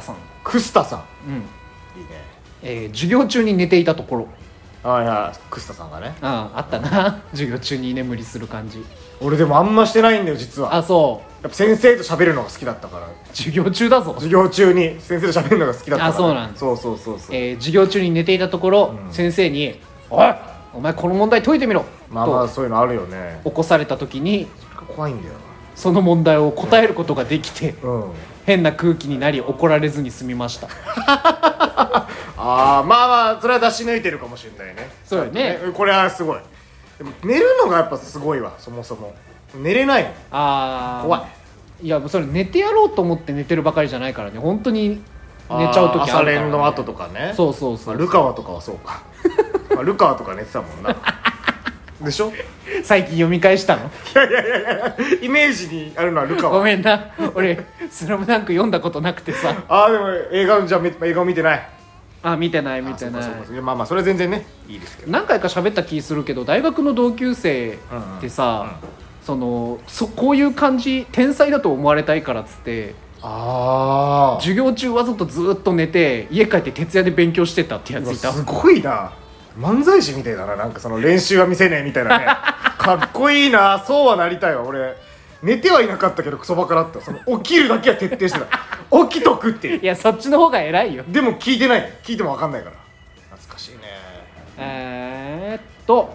[SPEAKER 5] クスタさん
[SPEAKER 3] うん、
[SPEAKER 5] いいね。
[SPEAKER 3] えー授業中に寝ていたところ、
[SPEAKER 5] はいはい、クスタさんがね。
[SPEAKER 3] あああったな授業中に居眠りする感じ。
[SPEAKER 5] 俺でもあんましてないんだよ実は。
[SPEAKER 3] あ、そう
[SPEAKER 5] やっぱ先生と喋るのが好きだったから、
[SPEAKER 3] 授業中だぞ。
[SPEAKER 5] 授業中に先生と喋るのが好きだったから。
[SPEAKER 3] あそうなんだ
[SPEAKER 5] そうそうそうそう、
[SPEAKER 3] えー授業中に寝ていたところ、
[SPEAKER 5] うん
[SPEAKER 3] 先生に「おいお前この問題解いてみろ」
[SPEAKER 5] まあまあ
[SPEAKER 3] と
[SPEAKER 5] そういうのあるよね。
[SPEAKER 3] 起こされた時に
[SPEAKER 5] 怖いんだよ
[SPEAKER 3] その問題を答えることができて、
[SPEAKER 5] な。うん
[SPEAKER 3] 変な空気になり怒られずに済みました。
[SPEAKER 5] ああ、まあまあそれは出し抜いてるかもしれないね。
[SPEAKER 3] そうよね
[SPEAKER 5] ちゃんとこれはすごい。でも寝るのがやっぱすごいわ。そもそも寝れないの
[SPEAKER 3] あー
[SPEAKER 5] 怖い。
[SPEAKER 3] いやそれ寝てやろうと思って寝てるばかりじゃないからね、本当に寝ちゃう時あるから、ね、
[SPEAKER 5] 朝練の後とかね。
[SPEAKER 3] そうそうそう、
[SPEAKER 5] まあルカワとかはそうかまあルカワとか寝てたもんなでしょ。
[SPEAKER 3] 最近読み返したの？
[SPEAKER 5] いやいやいやいや、イメージにあるのはルカワ。
[SPEAKER 3] ごめんな、俺スラムダンク読んだことなくてさ。
[SPEAKER 5] ああでも映画じゃあ映画を見てない。
[SPEAKER 3] あ、見てない見てない。
[SPEAKER 5] あそうかそうかいやまあまあそれは全然ねいいですけど。
[SPEAKER 3] 何回か喋った気するけど、大学の同級生ってさ、そのそこういう感じ、天才だと思われたいからっつって
[SPEAKER 5] ああ
[SPEAKER 3] 授業中わざとずっと寝て家帰って徹夜で勉強してたってやついた。
[SPEAKER 5] すごいな。漫才師みたいだな。なんかその練習は見せねえみたいなねかっこいいな。そうはなりたいわ。俺寝てはいなかったけどクソバカだった。その起きるだけは徹底してた起きとくっていう。
[SPEAKER 3] いやそっちの方が偉いよ。
[SPEAKER 5] でも聞いてない。聞いても分かんないから。懐かしいね。
[SPEAKER 3] えー、っと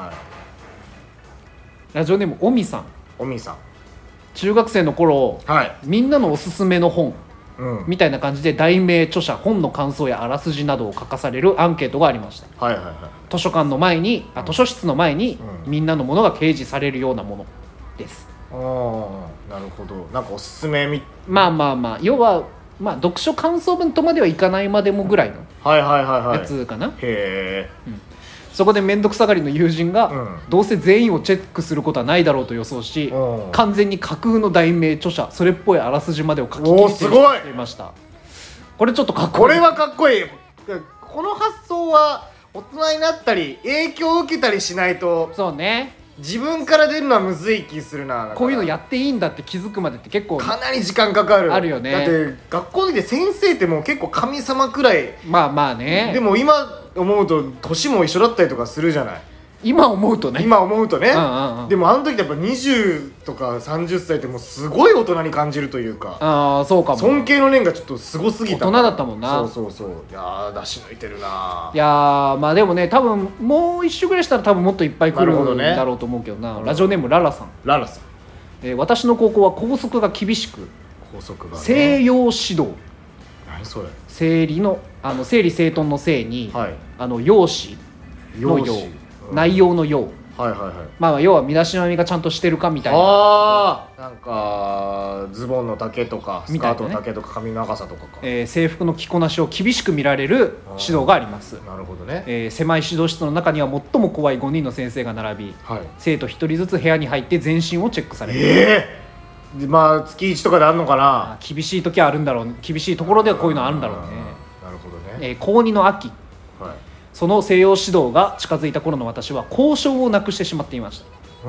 [SPEAKER 5] はい
[SPEAKER 3] ラジオネームおみさん。
[SPEAKER 5] おみさん。
[SPEAKER 3] 中学生の頃、
[SPEAKER 5] はい
[SPEAKER 3] みんなのおすすめの本
[SPEAKER 5] うん
[SPEAKER 3] みたいな感じで題名、著者、本の感想やあらすじなどを書かされるアンケートがありました。
[SPEAKER 5] はいはいはい。
[SPEAKER 3] 図書館の前にあ図書室の前に、
[SPEAKER 5] うん
[SPEAKER 3] みんなのものが掲示されるようなものです。
[SPEAKER 5] ああなるほど。なんかおすすめみ
[SPEAKER 3] まあまあまあ要は、まあ、読書感想文とまではいかないまでもぐらいの
[SPEAKER 5] はいはいはいはい
[SPEAKER 3] やつかな、
[SPEAKER 5] へえ。
[SPEAKER 3] そこで面倒くさがりの友人が、
[SPEAKER 5] うん
[SPEAKER 3] どうせ全員をチェックすることはないだろうと予想し、
[SPEAKER 5] うん
[SPEAKER 3] 完全に架空の題名、著者、それっぽいあらすじまでを書き切
[SPEAKER 5] お
[SPEAKER 3] って
[SPEAKER 5] ーすごい
[SPEAKER 3] していました。これちょっとかっこいい。
[SPEAKER 5] これはかっこいい。この発想は大人になったり影響を受けたりしないと
[SPEAKER 3] そうね、
[SPEAKER 5] 自分から出るのはむずい気するな。
[SPEAKER 3] こういうのやっていいんだって気づくまでって結構
[SPEAKER 5] かなり時間かかる。
[SPEAKER 3] あるよね
[SPEAKER 5] だって学校で先生ってもう結構神様くらい
[SPEAKER 3] まあまあね。
[SPEAKER 5] でも今思うと年も一緒だったりとかするじゃない。
[SPEAKER 3] 今思うとね、
[SPEAKER 5] 今思うとね、
[SPEAKER 3] うんうんうん
[SPEAKER 5] でもあの時ってやっぱにじゅうとかさんじゅっさいってもうすごい大人に感じるというか、
[SPEAKER 3] ああそうかも。
[SPEAKER 5] 尊敬の念がちょっとすごすぎた。
[SPEAKER 3] 大人だったもんな。
[SPEAKER 5] そうそうそう。いやー出し抜いてるない
[SPEAKER 3] やーまあでもね、多分もう一週ぐらいしたら多分もっといっぱい来る
[SPEAKER 5] なるほどね
[SPEAKER 3] んだろうと思うけどな。ラジオネームララさん。
[SPEAKER 5] ララさん。
[SPEAKER 3] えー私の高校は校則が厳しく、
[SPEAKER 5] 校則がね。
[SPEAKER 3] 西洋指導、
[SPEAKER 5] 何それ。
[SPEAKER 3] 整理のあの整理整頓の整に、
[SPEAKER 5] はい。
[SPEAKER 3] あの容姿の容、
[SPEAKER 5] 容姿うん
[SPEAKER 3] 内容の容、
[SPEAKER 5] はいはいはい。
[SPEAKER 3] まあ要は身だしなみがちゃんとしてるかみたいな。
[SPEAKER 5] ああ、なんかズボンの丈とかスカートの
[SPEAKER 3] みたいなね
[SPEAKER 5] 丈とか髪の長さとかか。
[SPEAKER 3] えー制服の着こなしを厳しく見られる指導があります。
[SPEAKER 5] なるほどね。
[SPEAKER 3] えー狭い指導室の中には最も怖いごにんの先生が並び、
[SPEAKER 5] はい。
[SPEAKER 3] 生徒ひとりずつ部屋に入って全身をチェックされる。
[SPEAKER 5] ええでまあ月いちとかであんのか
[SPEAKER 3] あ
[SPEAKER 5] な。
[SPEAKER 3] 厳しい時はあるんだろうね。厳しいところではこういうのあるんだろうね。
[SPEAKER 5] なるほどね。
[SPEAKER 3] えー高にの秋、
[SPEAKER 5] はい。
[SPEAKER 3] その西洋指導が近づいた頃の私は交渉をなくしてしまっていました。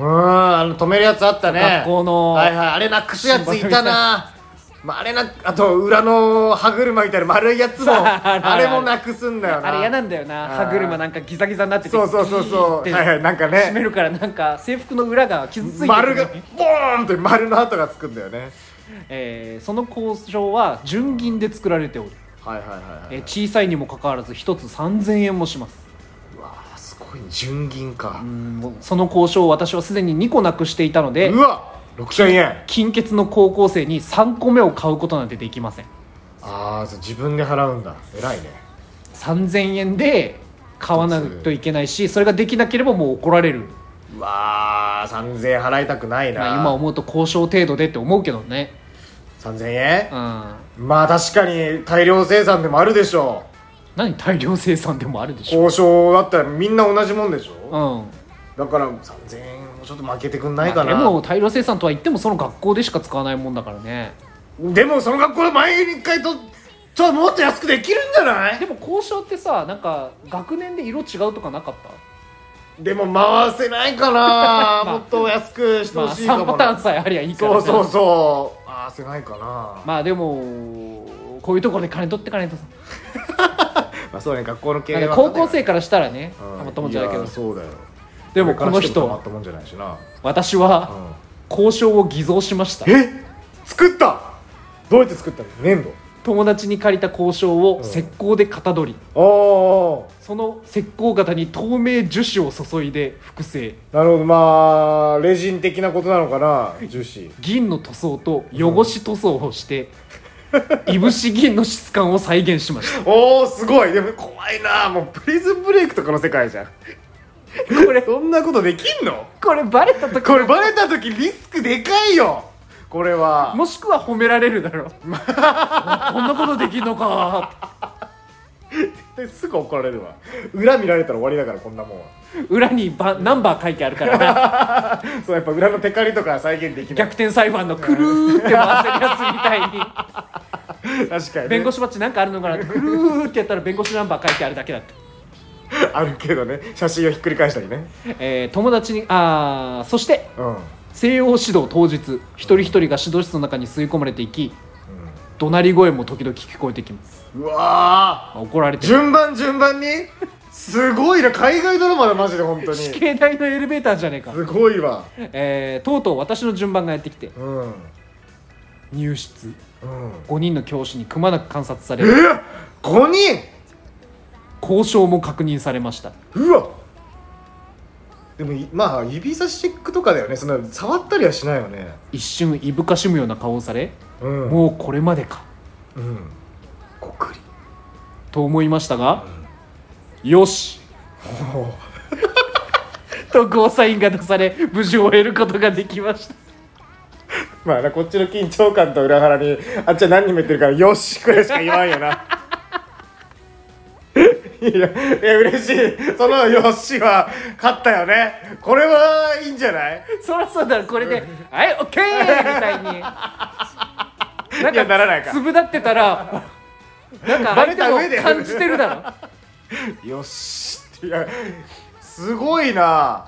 [SPEAKER 5] うーん、あの止めるやつあったね。
[SPEAKER 3] 学校の
[SPEAKER 5] はいはい、あれなくすやついたな。まあ、あれな、あと裏の歯車みたいな丸いやつもあれもなくすんだよな。
[SPEAKER 3] あれ嫌なんだよな。
[SPEAKER 5] あー
[SPEAKER 3] 歯車なんかギザギザになってて、
[SPEAKER 5] そうそうそうそう
[SPEAKER 3] ギーって
[SPEAKER 5] はいはいなんかね
[SPEAKER 3] 締めるからなんか制服の裏が傷ついてる、
[SPEAKER 5] 丸がボーンって丸の跡がつくんだよね。
[SPEAKER 3] えーその交渉は純銀で作られており、
[SPEAKER 5] はいはいはいはい、
[SPEAKER 3] えー小さいにもかかわらず一つさんぜんえんもします。
[SPEAKER 5] うわーすごい純銀か
[SPEAKER 3] う。んもうその交渉を私はすでににこなくしていたので、
[SPEAKER 5] うわろくせんえん。
[SPEAKER 3] 金欠の高校生にさんこめを買うことなんてできません。
[SPEAKER 5] ああ自分で払うんだ。偉いね。
[SPEAKER 3] さんぜんえんで買わないといけないし、それができなければもう怒られる。
[SPEAKER 5] うわーさんぜんえん払いたくないな、
[SPEAKER 3] まあ、今思うと交渉程度でって思うけどね。
[SPEAKER 5] さんぜんえん、
[SPEAKER 3] うん、
[SPEAKER 5] まあ確かに大量生産でもあるでしょ
[SPEAKER 3] 何大量生産でもあるで
[SPEAKER 5] う。
[SPEAKER 3] しょ。
[SPEAKER 5] 交渉だったらみんな同じもんでしょ、
[SPEAKER 3] うん、
[SPEAKER 5] だからさんぜんえんもちょっと負けてくんないかな、
[SPEAKER 3] まあでも大量生産とは言ってもその学校でしか使わないもんだからね。
[SPEAKER 5] でもその学校で前に一回とちょっともっと安くできるんじゃない
[SPEAKER 3] でも交渉ってさ、なんか学年で色違うとかなかった？
[SPEAKER 5] でも回せないかな、
[SPEAKER 3] まあ
[SPEAKER 5] もっと安くして
[SPEAKER 3] まあ
[SPEAKER 5] ほしいかも
[SPEAKER 3] さんパターンさえありゃいいからね。
[SPEAKER 5] そうそうそう回せないかな。
[SPEAKER 3] まあでもこういうところで金取ってかないとさ
[SPEAKER 5] まあそうね、学校の経営
[SPEAKER 3] なん
[SPEAKER 5] は
[SPEAKER 3] か高校生からしたらね
[SPEAKER 5] うん
[SPEAKER 3] たまったもんじゃないけど
[SPEAKER 5] いやそうだよ。
[SPEAKER 3] でもこの
[SPEAKER 5] これからしてもたま
[SPEAKER 3] 人
[SPEAKER 5] ったもんじゃないしな。
[SPEAKER 3] 私は交渉を偽造しました。
[SPEAKER 5] え作った。どうやって作ったの？粘土。
[SPEAKER 3] 友達に借りた交渉を石膏でかたどり、
[SPEAKER 5] ああ、
[SPEAKER 3] その石膏型に透明樹脂を注いで複製、
[SPEAKER 5] なるほど。まあレジン的なことなのかな。樹脂。
[SPEAKER 3] 銀の塗装と汚し塗装をして、いぶし銀の質感を再現しました。
[SPEAKER 5] おおすごい。でも怖いな。もうプリズンブレイクとかの世界じゃん。
[SPEAKER 3] これ
[SPEAKER 5] そんなことできんの？
[SPEAKER 3] これバレた時
[SPEAKER 5] これバレた時リスクでかいよ。これは
[SPEAKER 3] もしくは褒められるだろうこんなことできんのか
[SPEAKER 5] すぐ怒られるわ。裏見られたら終わりだから、こんなもんは。
[SPEAKER 3] 裏にバナンバー書いてあるからな
[SPEAKER 5] そうやっぱ裏のテカリとか再現できない。
[SPEAKER 3] 逆転裁判のくるーって回せるやつみたいに
[SPEAKER 5] 確かに、ね、
[SPEAKER 3] 弁護士バッジなんかあるのかなってくるーってやったら弁護士ナンバー書いてあるだけだった
[SPEAKER 5] あるけどね、写真をひっくり返したりね。
[SPEAKER 3] えー、友達にあーそして
[SPEAKER 5] うん、うん、
[SPEAKER 3] 西洋指導当日一人一人が指導室の中に吸い込まれていき怒鳴り声も時々聞こえてきます。
[SPEAKER 5] うわ
[SPEAKER 3] あ怒られ
[SPEAKER 5] ー、
[SPEAKER 3] てる
[SPEAKER 5] 順番順番にすごいな。海外ドラマだマジで。本当に
[SPEAKER 3] 死刑台のエレベーターじゃねえか、
[SPEAKER 5] すごいわ。
[SPEAKER 3] えー、とうとう私の順番がやってきて
[SPEAKER 5] うんうん
[SPEAKER 3] 入室ごにんの教師にくまなく観察され
[SPEAKER 5] えごにん。
[SPEAKER 3] 交渉も確認されました。
[SPEAKER 5] うわでもいまあ指差しチェックとかだよね。そんな触ったりはしないよね。
[SPEAKER 3] 一瞬いぶかしむような顔をされ、
[SPEAKER 5] うん
[SPEAKER 3] もうこれまでか
[SPEAKER 5] うんごくり
[SPEAKER 3] と思いましたが、よしとゴーサインが出され無事終えることができました。
[SPEAKER 5] まあな、こっちの緊張感と裏腹にあっちは何人も言ってるからよしくらいしか言わんよないやいや嬉しい。そのよしは勝ったよね。これはいいんじゃない？
[SPEAKER 3] そりゃそうだろ。これで「はいオッケー!」みたいになん
[SPEAKER 5] いやならないか
[SPEAKER 3] 粒立ってたらなんか
[SPEAKER 5] バレ
[SPEAKER 3] 相
[SPEAKER 5] た上で
[SPEAKER 3] 手も感じてるだろ
[SPEAKER 5] よしって。いやすごいな。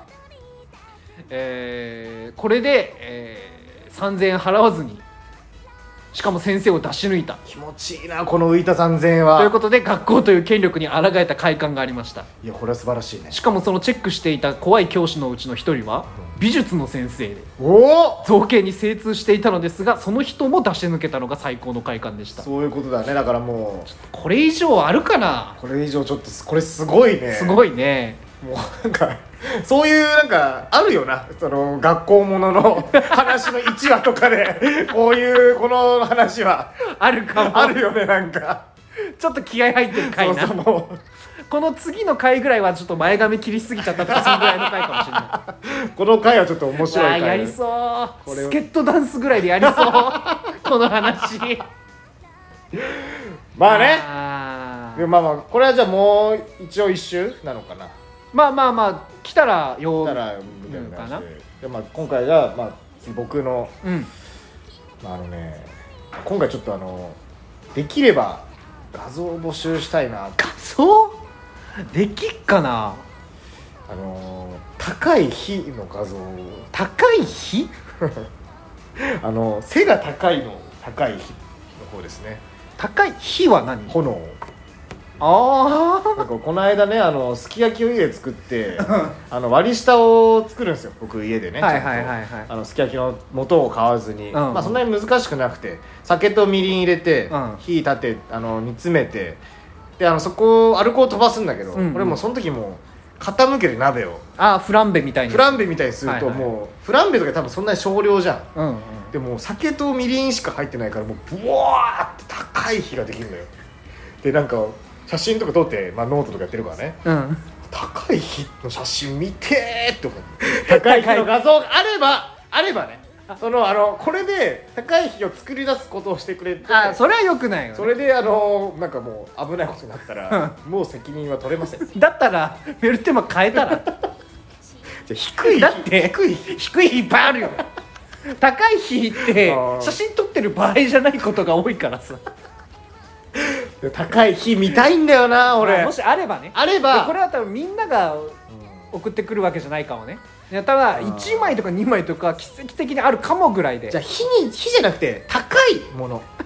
[SPEAKER 3] えー、これで、えー、さんぜんえん払わずにしかも先生を出し抜いた
[SPEAKER 5] 気持ちいいな、この浮いたさんぜんえんは。
[SPEAKER 3] ということで学校という権力に抗えた快感がありました。
[SPEAKER 5] いやこれは素晴らしいね。
[SPEAKER 3] しかもそのチェックしていた怖い教師のうちの一人は美術の先生で
[SPEAKER 5] おお
[SPEAKER 3] 造形に精通していたのですが、その人も出し抜けたのが最高の快感でした。
[SPEAKER 5] そういうことだね。だからもう
[SPEAKER 3] これ以上あるかな。
[SPEAKER 5] これ以上ちょっとこれすごいね。
[SPEAKER 3] すごいね。
[SPEAKER 5] もうなんかそういうなんかあるよな、その学校ものの話のいちわとかでこういうこの話は
[SPEAKER 3] あるかも。
[SPEAKER 5] あるよね。なんか
[SPEAKER 3] ちょっと気合入ってる回な。
[SPEAKER 5] そうそう、もう
[SPEAKER 3] この次の回ぐらいはちょっと前髪切りすぎちゃったとかそのぐらいの回かもしれない
[SPEAKER 5] この回はちょっと面白い回。
[SPEAKER 3] あーやりそう
[SPEAKER 5] これ
[SPEAKER 3] スケットダンスぐらいでやりそうこの話
[SPEAKER 5] まあね。
[SPEAKER 3] あ
[SPEAKER 5] でもまあまあこれはじゃあもう一応一周なのかな。
[SPEAKER 3] まあまあまあ来たらよ
[SPEAKER 5] たらみたいな
[SPEAKER 3] かな
[SPEAKER 5] 感じで。でまあ今回がまあ僕の
[SPEAKER 3] うん
[SPEAKER 5] まああのね今回ちょっとあのできれば画像を募集したいな。
[SPEAKER 3] 画像できっかな。
[SPEAKER 5] あの高い火の画像。
[SPEAKER 3] 高い火
[SPEAKER 5] あの背が高いの高い火の方ですね。
[SPEAKER 3] 高い火は何。
[SPEAKER 5] 炎。
[SPEAKER 3] あ
[SPEAKER 5] なんかこの間ね、あのすき焼きを家で作ってあの割り下を作るんですよ、僕家でね。
[SPEAKER 3] はいはいはいはい
[SPEAKER 5] ちゃんとあのすき焼きの素を買わずに、
[SPEAKER 3] ん
[SPEAKER 5] まあそんなに難しくなくて、酒とみりん入れて、
[SPEAKER 3] うん
[SPEAKER 5] 火立てあの煮詰めて、であのそこアルコール飛ばすんだけど、
[SPEAKER 3] うんうん
[SPEAKER 5] これもうその時もう傾けて鍋を
[SPEAKER 3] あフランベみたいに
[SPEAKER 5] フランベみたいにすると、
[SPEAKER 3] はいはい
[SPEAKER 5] もうフランベとか多分そんなに少量じゃん。
[SPEAKER 3] うんうん
[SPEAKER 5] でも酒とみりんしか入ってないから、もうブワーって高い火ができるのよ。でなんか写真とか撮って、まあ、ノートとかやってるからね、
[SPEAKER 3] うん
[SPEAKER 5] 高い火の写真見てーって思って高い火の画像があればあればね、そのあのこれで高い火を作り出すことをしてくれて、
[SPEAKER 3] あそれはよくないよね。
[SPEAKER 5] それであのなんかもう危ないことになったらもう責任は取れません。じゃ
[SPEAKER 3] だったらメルテマ変えたら
[SPEAKER 5] あ低い火
[SPEAKER 3] だって
[SPEAKER 5] 低い火
[SPEAKER 3] 低い火いっぱいあるよ高い火って
[SPEAKER 5] あー
[SPEAKER 3] 写真撮ってる場合じゃないことが多いからさ
[SPEAKER 5] 高い火見たいんだよな俺、
[SPEAKER 3] まあもしあればね。
[SPEAKER 5] あれば
[SPEAKER 3] でこれは多分みんなが送ってくるわけじゃないかもね。いやただいちまいとかにまいとか奇跡的にあるかもぐらいで。
[SPEAKER 5] じゃあ火に火じゃなくて高いもの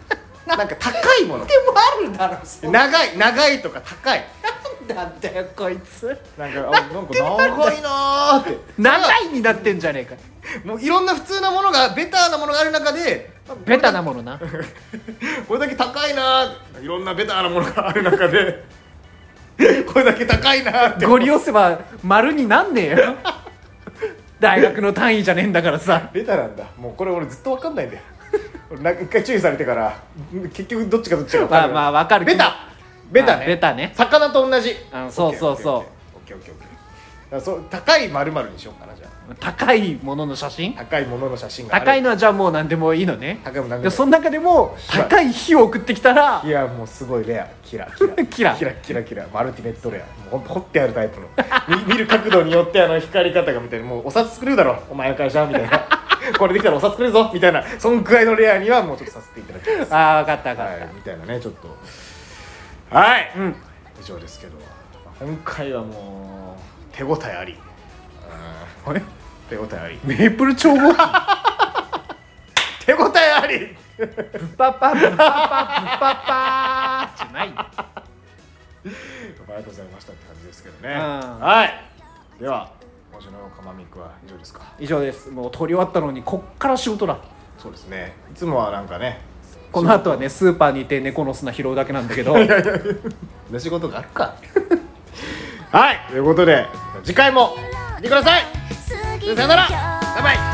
[SPEAKER 5] なんか高いもの
[SPEAKER 3] でもあるだろそん
[SPEAKER 5] 長い長いとか高い
[SPEAKER 3] なんだよこいつ
[SPEAKER 5] なんかあなんか長いなーって
[SPEAKER 3] 長いになってんじゃねえか
[SPEAKER 5] もういろんな普通なものがベターなものがある中で
[SPEAKER 3] ベタなものな
[SPEAKER 5] これだけ高いなーいろんなベターなものがある中でこれだけ高いなーって
[SPEAKER 3] ゴリ押せば丸になんねえよ大学の単位じゃねえんだからさ
[SPEAKER 5] ベタなんだもうこれ俺ずっと分かんないんだよ俺なんか一回注意されてから結局どっちかどっちか分か
[SPEAKER 3] まあ
[SPEAKER 5] る
[SPEAKER 3] まあわかる
[SPEAKER 5] ベタベタね
[SPEAKER 3] あベタね
[SPEAKER 5] 魚と同じ
[SPEAKER 3] あそうそうそう
[SPEAKER 5] オッケーオッケーオッケーオッケーオッケーだからそう高い丸々にしようかなじゃあ
[SPEAKER 3] 高いものの写真
[SPEAKER 5] 高いものの写真がある
[SPEAKER 3] 高いのはじゃあもう何でもいいのね
[SPEAKER 5] 高いもの何でもいい
[SPEAKER 3] でその中でも高い火を送ってきたら
[SPEAKER 5] いやもうすごいレアキラキラ
[SPEAKER 3] キラ
[SPEAKER 5] キラキラキラマルティネットレアもうほんと掘ってあるタイプの見見る角度によってあの光り方がみたいにもうお札作れるだろお前の会社みたいなこれできたらお札作れるぞみたいなそんくらいのレアにはもうちょっとさせていただきます
[SPEAKER 3] ああ分かった分かっ
[SPEAKER 5] はいみたいなねちょっとはい、
[SPEAKER 3] たうん
[SPEAKER 5] 以上ですけど今回はもう手応えあり
[SPEAKER 3] あれ
[SPEAKER 5] 手応えあり
[SPEAKER 3] メープル超合金
[SPEAKER 5] 手応えあり
[SPEAKER 3] ブパパブパパブパパじゃないよ
[SPEAKER 5] ありがとうございましたって感じですけどね、
[SPEAKER 3] うん
[SPEAKER 5] はいでは今週のかまみくは以上ですか
[SPEAKER 3] 以上ですもう撮り終わったのにこっから仕事だ
[SPEAKER 5] そうですねいつもはなんかね
[SPEAKER 3] この後はねスーパーにいて猫の砂拾うだけなんだけど
[SPEAKER 5] な仕事があるかはいということで次回も見てくださいさよならバイバイ